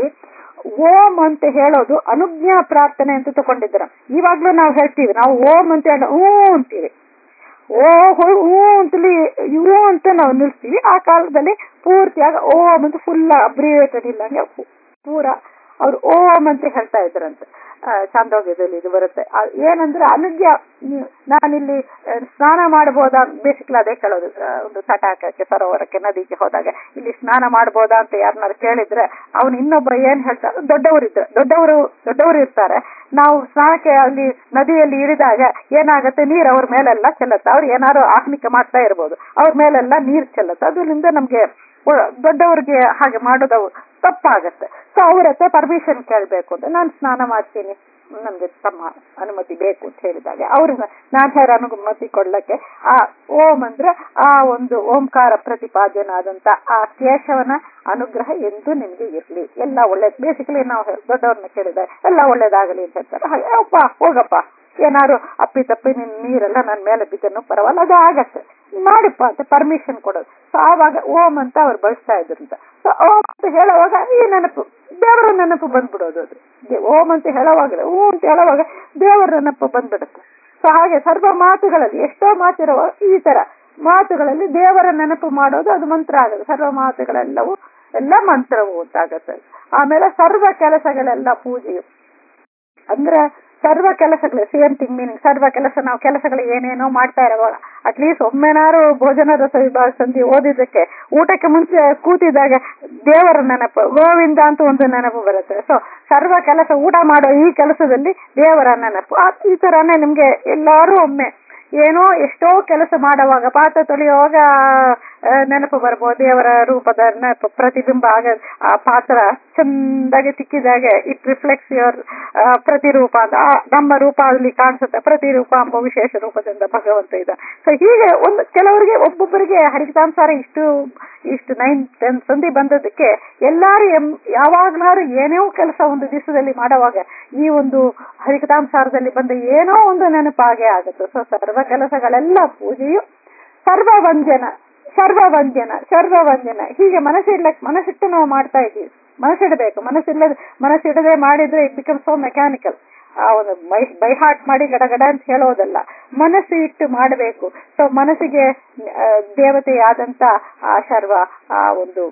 ಓಂ ಅಂತ ಹೇಳೋದು ಅನುಜ್ಞಾ ಪ್ರಾರ್ಥನೆ ಅಂತ ತಗೊಂಡಿದ್ರ. ಇವಾಗ್ಲೂ ನಾವು ಹೇಳ್ತೀವಿ, ನಾವು ಓಂ ಅಂತ ಹೇಳ ಹೂ ಅಂತೀವಿ, ಓ ಹೂ ಅಂತಲಿ ಇವು ಅಂತ ನಾವು ನಿಲ್ಸ್ತೀವಿ. ಆ ಕಾಲದಲ್ಲಿ ಪೂರ್ತಿಯಾಗ ಓಂ ಅಂತ ಫುಲ್ ಅಬ್ರಿವೇಟೆಡ್ ಇಲ್ಲಂಗೆ ಪೂರ ಅವ್ರು ಓಂ ಅಂತ ಹೇಳ್ತಾ ಇದ್ರಂತೆ. ಚಾಂದೋಗ್ಯದಲ್ಲಿ ಇದು ಬರುತ್ತೆ. ಏನಂದ್ರೆ ಅನುಜ್ಞಾ, ನಾನಿಲ್ಲಿ ಸ್ನಾನ ಮಾಡಬಹುದಾ, ಬೇಸಿಕ್ಲಿ ಅದೇ ಕೇಳೋದು. ಒಂದು ತಟಾಕಕ್ಕೆ ಸರೋವರಕ್ಕೆ ನದಿಗೆ ಹೋದಾಗ ಇಲ್ಲಿ ಸ್ನಾನ ಮಾಡಬಹುದಾ ಅಂತ ಯಾರನ್ನಾರು ಕೇಳಿದ್ರೆ ಅವನು ಇನ್ನೊಬ್ಬ ಏನ್ ಹೇಳ್ತಾರೆ, ದೊಡ್ಡವರಿದ್ರೆ ದೊಡ್ಡವರು ದೊಡ್ಡವರು ಇರ್ತಾರೆ. ನಾವು ಸ್ನಾನಕ್ಕೆ ಅಲ್ಲಿ ನದಿಯಲ್ಲಿ ಇಳಿದಾಗ ಏನಾಗತ್ತೆ, ನೀರ್ ಅವ್ರ ಮೇಲೆಲ್ಲ ಚೆಲ್ಲತ್ತೆ. ಅವ್ರು ಏನಾರು ಆಹ್ನಿಕ ಮಾಡ್ತಾ ಇರ್ಬೋದು, ಅವ್ರ ಮೇಲೆಲ್ಲ ನೀರ್ ಚೆಲ್ಲತ್ತೆ. ಅದರಿಂದ ನಮ್ಗೆ ದೊಡ್ಡವ್ರಿಗೆ ಹಾಗೆ ಮಾಡೋದು ತಪ್ಪಾಗತ್ತೆ. ಸೊ ಅವ್ರ ಹತ್ರ ಪರ್ಮಿಷನ್ ಕೇಳ್ಬೇಕು ಅಂತ, ನಾನು ಸ್ನಾನ ಮಾಡ್ತೀನಿ, ನಮ್ಗೆ ತಮ್ಮ ಅನುಮತಿ ಬೇಕು ಅಂತ ಹೇಳಿದಾಗ ಅವ್ರನ್ನ ನಾನ್ ಹೇರ ಅನುಮತಿ ಕೊಡ್ಲಕ್ಕೆ ಆ ಓಂ ಅಂದ್ರೆ ಆ ಒಂದು ಓಂಕಾರ ಪ್ರತಿಪಾದ್ಯನಾದಂತ ಆ ಕೇಶವನ ಅನುಗ್ರಹ ಎಂದು ನಿಮ್ಗೆ ಇರ್ಲಿ, ಎಲ್ಲ ಒಳ್ಳೇದು. ಬೇಸಿಕಲಿ ನಾವು ದೊಡ್ಡವ್ರನ್ನ ಕೇಳಿದಾಗ ಎಲ್ಲ ಒಳ್ಳೇದಾಗಲಿ ಅಂತ ಹೇಳ್ತಾರೆ. ಹಾಗೆ ಅಪ್ಪ ಹೋಗಪ್ಪ, ಏನಾರು ಅಪ್ಪಿ ತಪ್ಪಿ ನಿನ್ ನೀರೆಲ್ಲ ನನ್ ಮೇಲೆ ಬಿದ್ದನ್ನು ಪರವಾಗಿಲ್ಲ, ಅದು ಆಗತ್ತೆ, ಮಾಡಿಪ್ಪ ಅಂತ ಪರ್ಮಿಷನ್ ಕೊಡೋದು. ಸೊ ಆವಾಗ ಓಂ ಅಂತ ಅವ್ರು ಬಳಸ್ತಾ ಇದ್ರಂತ. ಸೊ ಓಂ ಅಂತ ಹೇಳುವಾಗ ಈ ನೆನಪು, ದೇವರ ನೆನಪು ಬಂದ್ಬಿಡೋದು. ಅದು ಓಂ ಅಂತ ಹೇಳುವಾಗ ಹೂ ಅಂತ ಹೇಳುವಾಗ ದೇವರ ನೆನಪು ಬಂದ್ಬಿಡುತ್ತೆ. ಸೊ ಹಾಗೆ ಸರ್ವ ಮಾತುಗಳಲ್ಲಿ ಎಷ್ಟೋ ಮಾತಿರುವ ಈ ತರ ಮಾತುಗಳಲ್ಲಿ ದೇವರ ನೆನಪು ಮಾಡೋದು ಅದು ಮಂತ್ರ ಆಗೋದು. ಸರ್ವ ಮಾತುಗಳೆಲ್ಲವೂ ಎಲ್ಲ ಮಂತ್ರವು ಅಂತಾಗತ್ತೆ. ಆಮೇಲೆ ಸರ್ವ ಕೆಲಸಗಳೆಲ್ಲ ಪೂಜೆಯು ಅಂದ್ರೆ ಸರ್ವ ಕೆಲಸಗಳು ಸೇಮ್ ಥಿಂಗ್ ಮೀನಿಂಗ್. ಸರ್ವ ಕೆಲಸ ನಾವು ಕೆಲಸಗಳು ಏನೇನೋ ಮಾಡ್ತಾ ಇರೋವಾಗ ಅಟ್ಲೀಸ್ಟ್ ಒಮ್ಮೆನಾರು ಭೋಜನ ರಸ ವಿಭಾಗ ಸಂಧಿ ಓದಿದ್ದಕ್ಕೆ ಊಟಕ್ಕೆ ಮುಂಚೆ ಕೂತಿದಾಗ ದೇವರ ನೆನಪು, ಗೋವಿಂದ ಅಂತ ಒಂದು ನೆನಪು ಬರುತ್ತೆ. ಸೊ ಸರ್ವ ಕೆಲಸ ಊಟ ಮಾಡೋ ಈ ಕೆಲಸದಲ್ಲಿ ದೇವರ ನೆನಪು. ಈ ತರಾನೇ ನಿಮ್ಗೆ ಎಲ್ಲಾರು ಒಮ್ಮೆ ಏನೋ ಎಷ್ಟೋ ಕೆಲಸ ಮಾಡುವಾಗ ಪಾತ್ರ ತೊಳೆಯುವಾಗ ನೆನಪು ಬರ್ಬೋದು, ದೇವರ ರೂಪದ ನೆನಪು ಪ್ರತಿಬಿಂಬ ಆಗ ಆ ಪಾತ್ರ ಚಂದಾಗಿ ತಿಕ್ಕಿದಾಗೆ ಇಟ್ ರಿಫ್ಲೆಕ್ಟ್ಸ್ ಯುವರ್ ಪ್ರತಿರೂಪ ಅಂತ ನಮ್ಮ ರೂಪ ಅಲ್ಲಿ ಕಾಣಿಸುತ್ತೆ. ಪ್ರತಿರೂಪ ಎಂಬ ವಿಶೇಷ ರೂಪದಿಂದ ಭಗವಂತ ಇದ್ದ. ಸೊ ಹೀಗೆ ಒಂದು ಕೆಲವರಿಗೆ ಒಬ್ಬೊಬ್ಬರಿಗೆ ಹರಿಕತಾಂಸಾರ ಇಷ್ಟು ಇಷ್ಟು ನೈನ್ ಟೆನ್ ಸಂಧಿ ಬಂದದಕ್ಕೆ ಎಲ್ಲಾರು ಎಂ ಯಾವಾಗ್ಲಾರು ಏನೇ ಕೆಲಸ ಒಂದು ದಿವಸದಲ್ಲಿ ಮಾಡುವಾಗ ಈ ಒಂದು ಹರಿಕತಾಂಸಾರದಲ್ಲಿ ಬಂದ ಏನೋ ಒಂದು ನೆನಪಾಗೆ ಆಗುತ್ತೆ. ಸೊ ಸರ್ವ ಕೆಲಸಗಳೆಲ್ಲ ಪೂಜೆಯು ಸರ್ವ ವಂದ್ಯನ ಸರ್ವ ವಂದ್ಯನ ಸರ್ವ ವಂದ್ಯನ ಹೀಗೆ ಮನಸ್ಸಿಡ್ಲಕ್ಕೆ ಮನಸ್ಸಿಟ್ಟು ನಾವು ಮಾಡ್ತಾ ಇದ್ದೀವಿ. ಮನಸ್ಸಿಡಬೇಕು, ಮನಸ್ಸಿಲ್ಲದೆ ಮನಸ್ಸಿಡದೆ ಮಾಡಿದ್ರೆ ಇಟ್ ಬಿಕಮ್ ಸೋ ಮೆಕ್ಯಾನಿಕಲ್. ಆ ಒಂದು ಬೈ ಬೈ ಹಾರ್ಟ್ ಮಾಡಿ ಗಡಗಡ ಅಂತ ಹೇಳೋದಲ್ಲ, ಮನಸ್ಸು ಇಟ್ಟು ಮಾಡಬೇಕು. ಸೊ ಮನಸ್ಸಿಗೆ ದೇವತೆಯಾದಂತ ಆ ಶರ್ವ ಆ ಒಂದು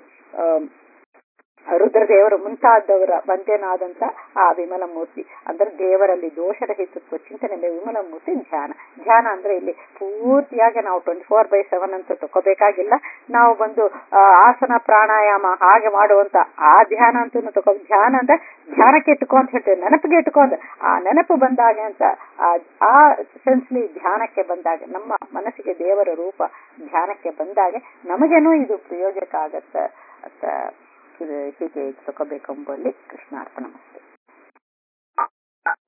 ರುದ್ರದೇವರು ಮುಂತಾದವರ ವಂದ್ಯನಾದಂತ ಆ ವಿಮಲ ಮೂರ್ತಿ ಅಂದ್ರೆ ದೇವರಲ್ಲಿ ದೋಷರಹಿತತ್ವ ಚಿಂತನೆ ವಿಮಲ ಮೂರ್ತಿ ಧ್ಯಾನ. ಧ್ಯಾನ ಅಂದ್ರೆ ಇಲ್ಲಿ ಪೂರ್ತಿಯಾಗಿ ನಾವು ಟ್ವೆಂಟಿ ಫೋರ್ ಬೈ ಸೆವೆನ್ ಅಂತ ತಗೋಬೇಕಾಗಿಲ್ಲ. ನಾವು ಬಂದು ಆಸನ ಪ್ರಾಣಾಯಾಮ ಹಾಗೆ ಮಾಡುವಂತ ಆ ಧ್ಯಾನ ಅಂತೂ ತಗೋ. ಧ್ಯಾನ ಅಂದ್ರೆ ಧ್ಯಾನಕ್ಕೆ ಇಟ್ಕೊ ಅಂತ ಹೇಳ್ತೇವೆ, ನೆನಪಿಗೆ ಇಟ್ಕೊಂಡ್ ಆ ನೆನಪು ಬಂದಾಗ ಅಂತ ಆ ಸೆನ್ಸ್ಲಿ ಧ್ಯಾನಕ್ಕೆ ಬಂದಾಗ ನಮ್ಮ ಮನಸ್ಸಿಗೆ ದೇವರ ರೂಪ ಧ್ಯಾನಕ್ಕೆ ಬಂದಾಗ ನಮಗೇನೂ ಇದು ಪ್ರಯೋಜಕ ಆಗತ್ತ ಅಂತ ಹೀಗೆ ತಗೋಬೇಕೆಂಬಲ್ಲಿ ಕೃಷ್ಣಾರ್ಪಣ.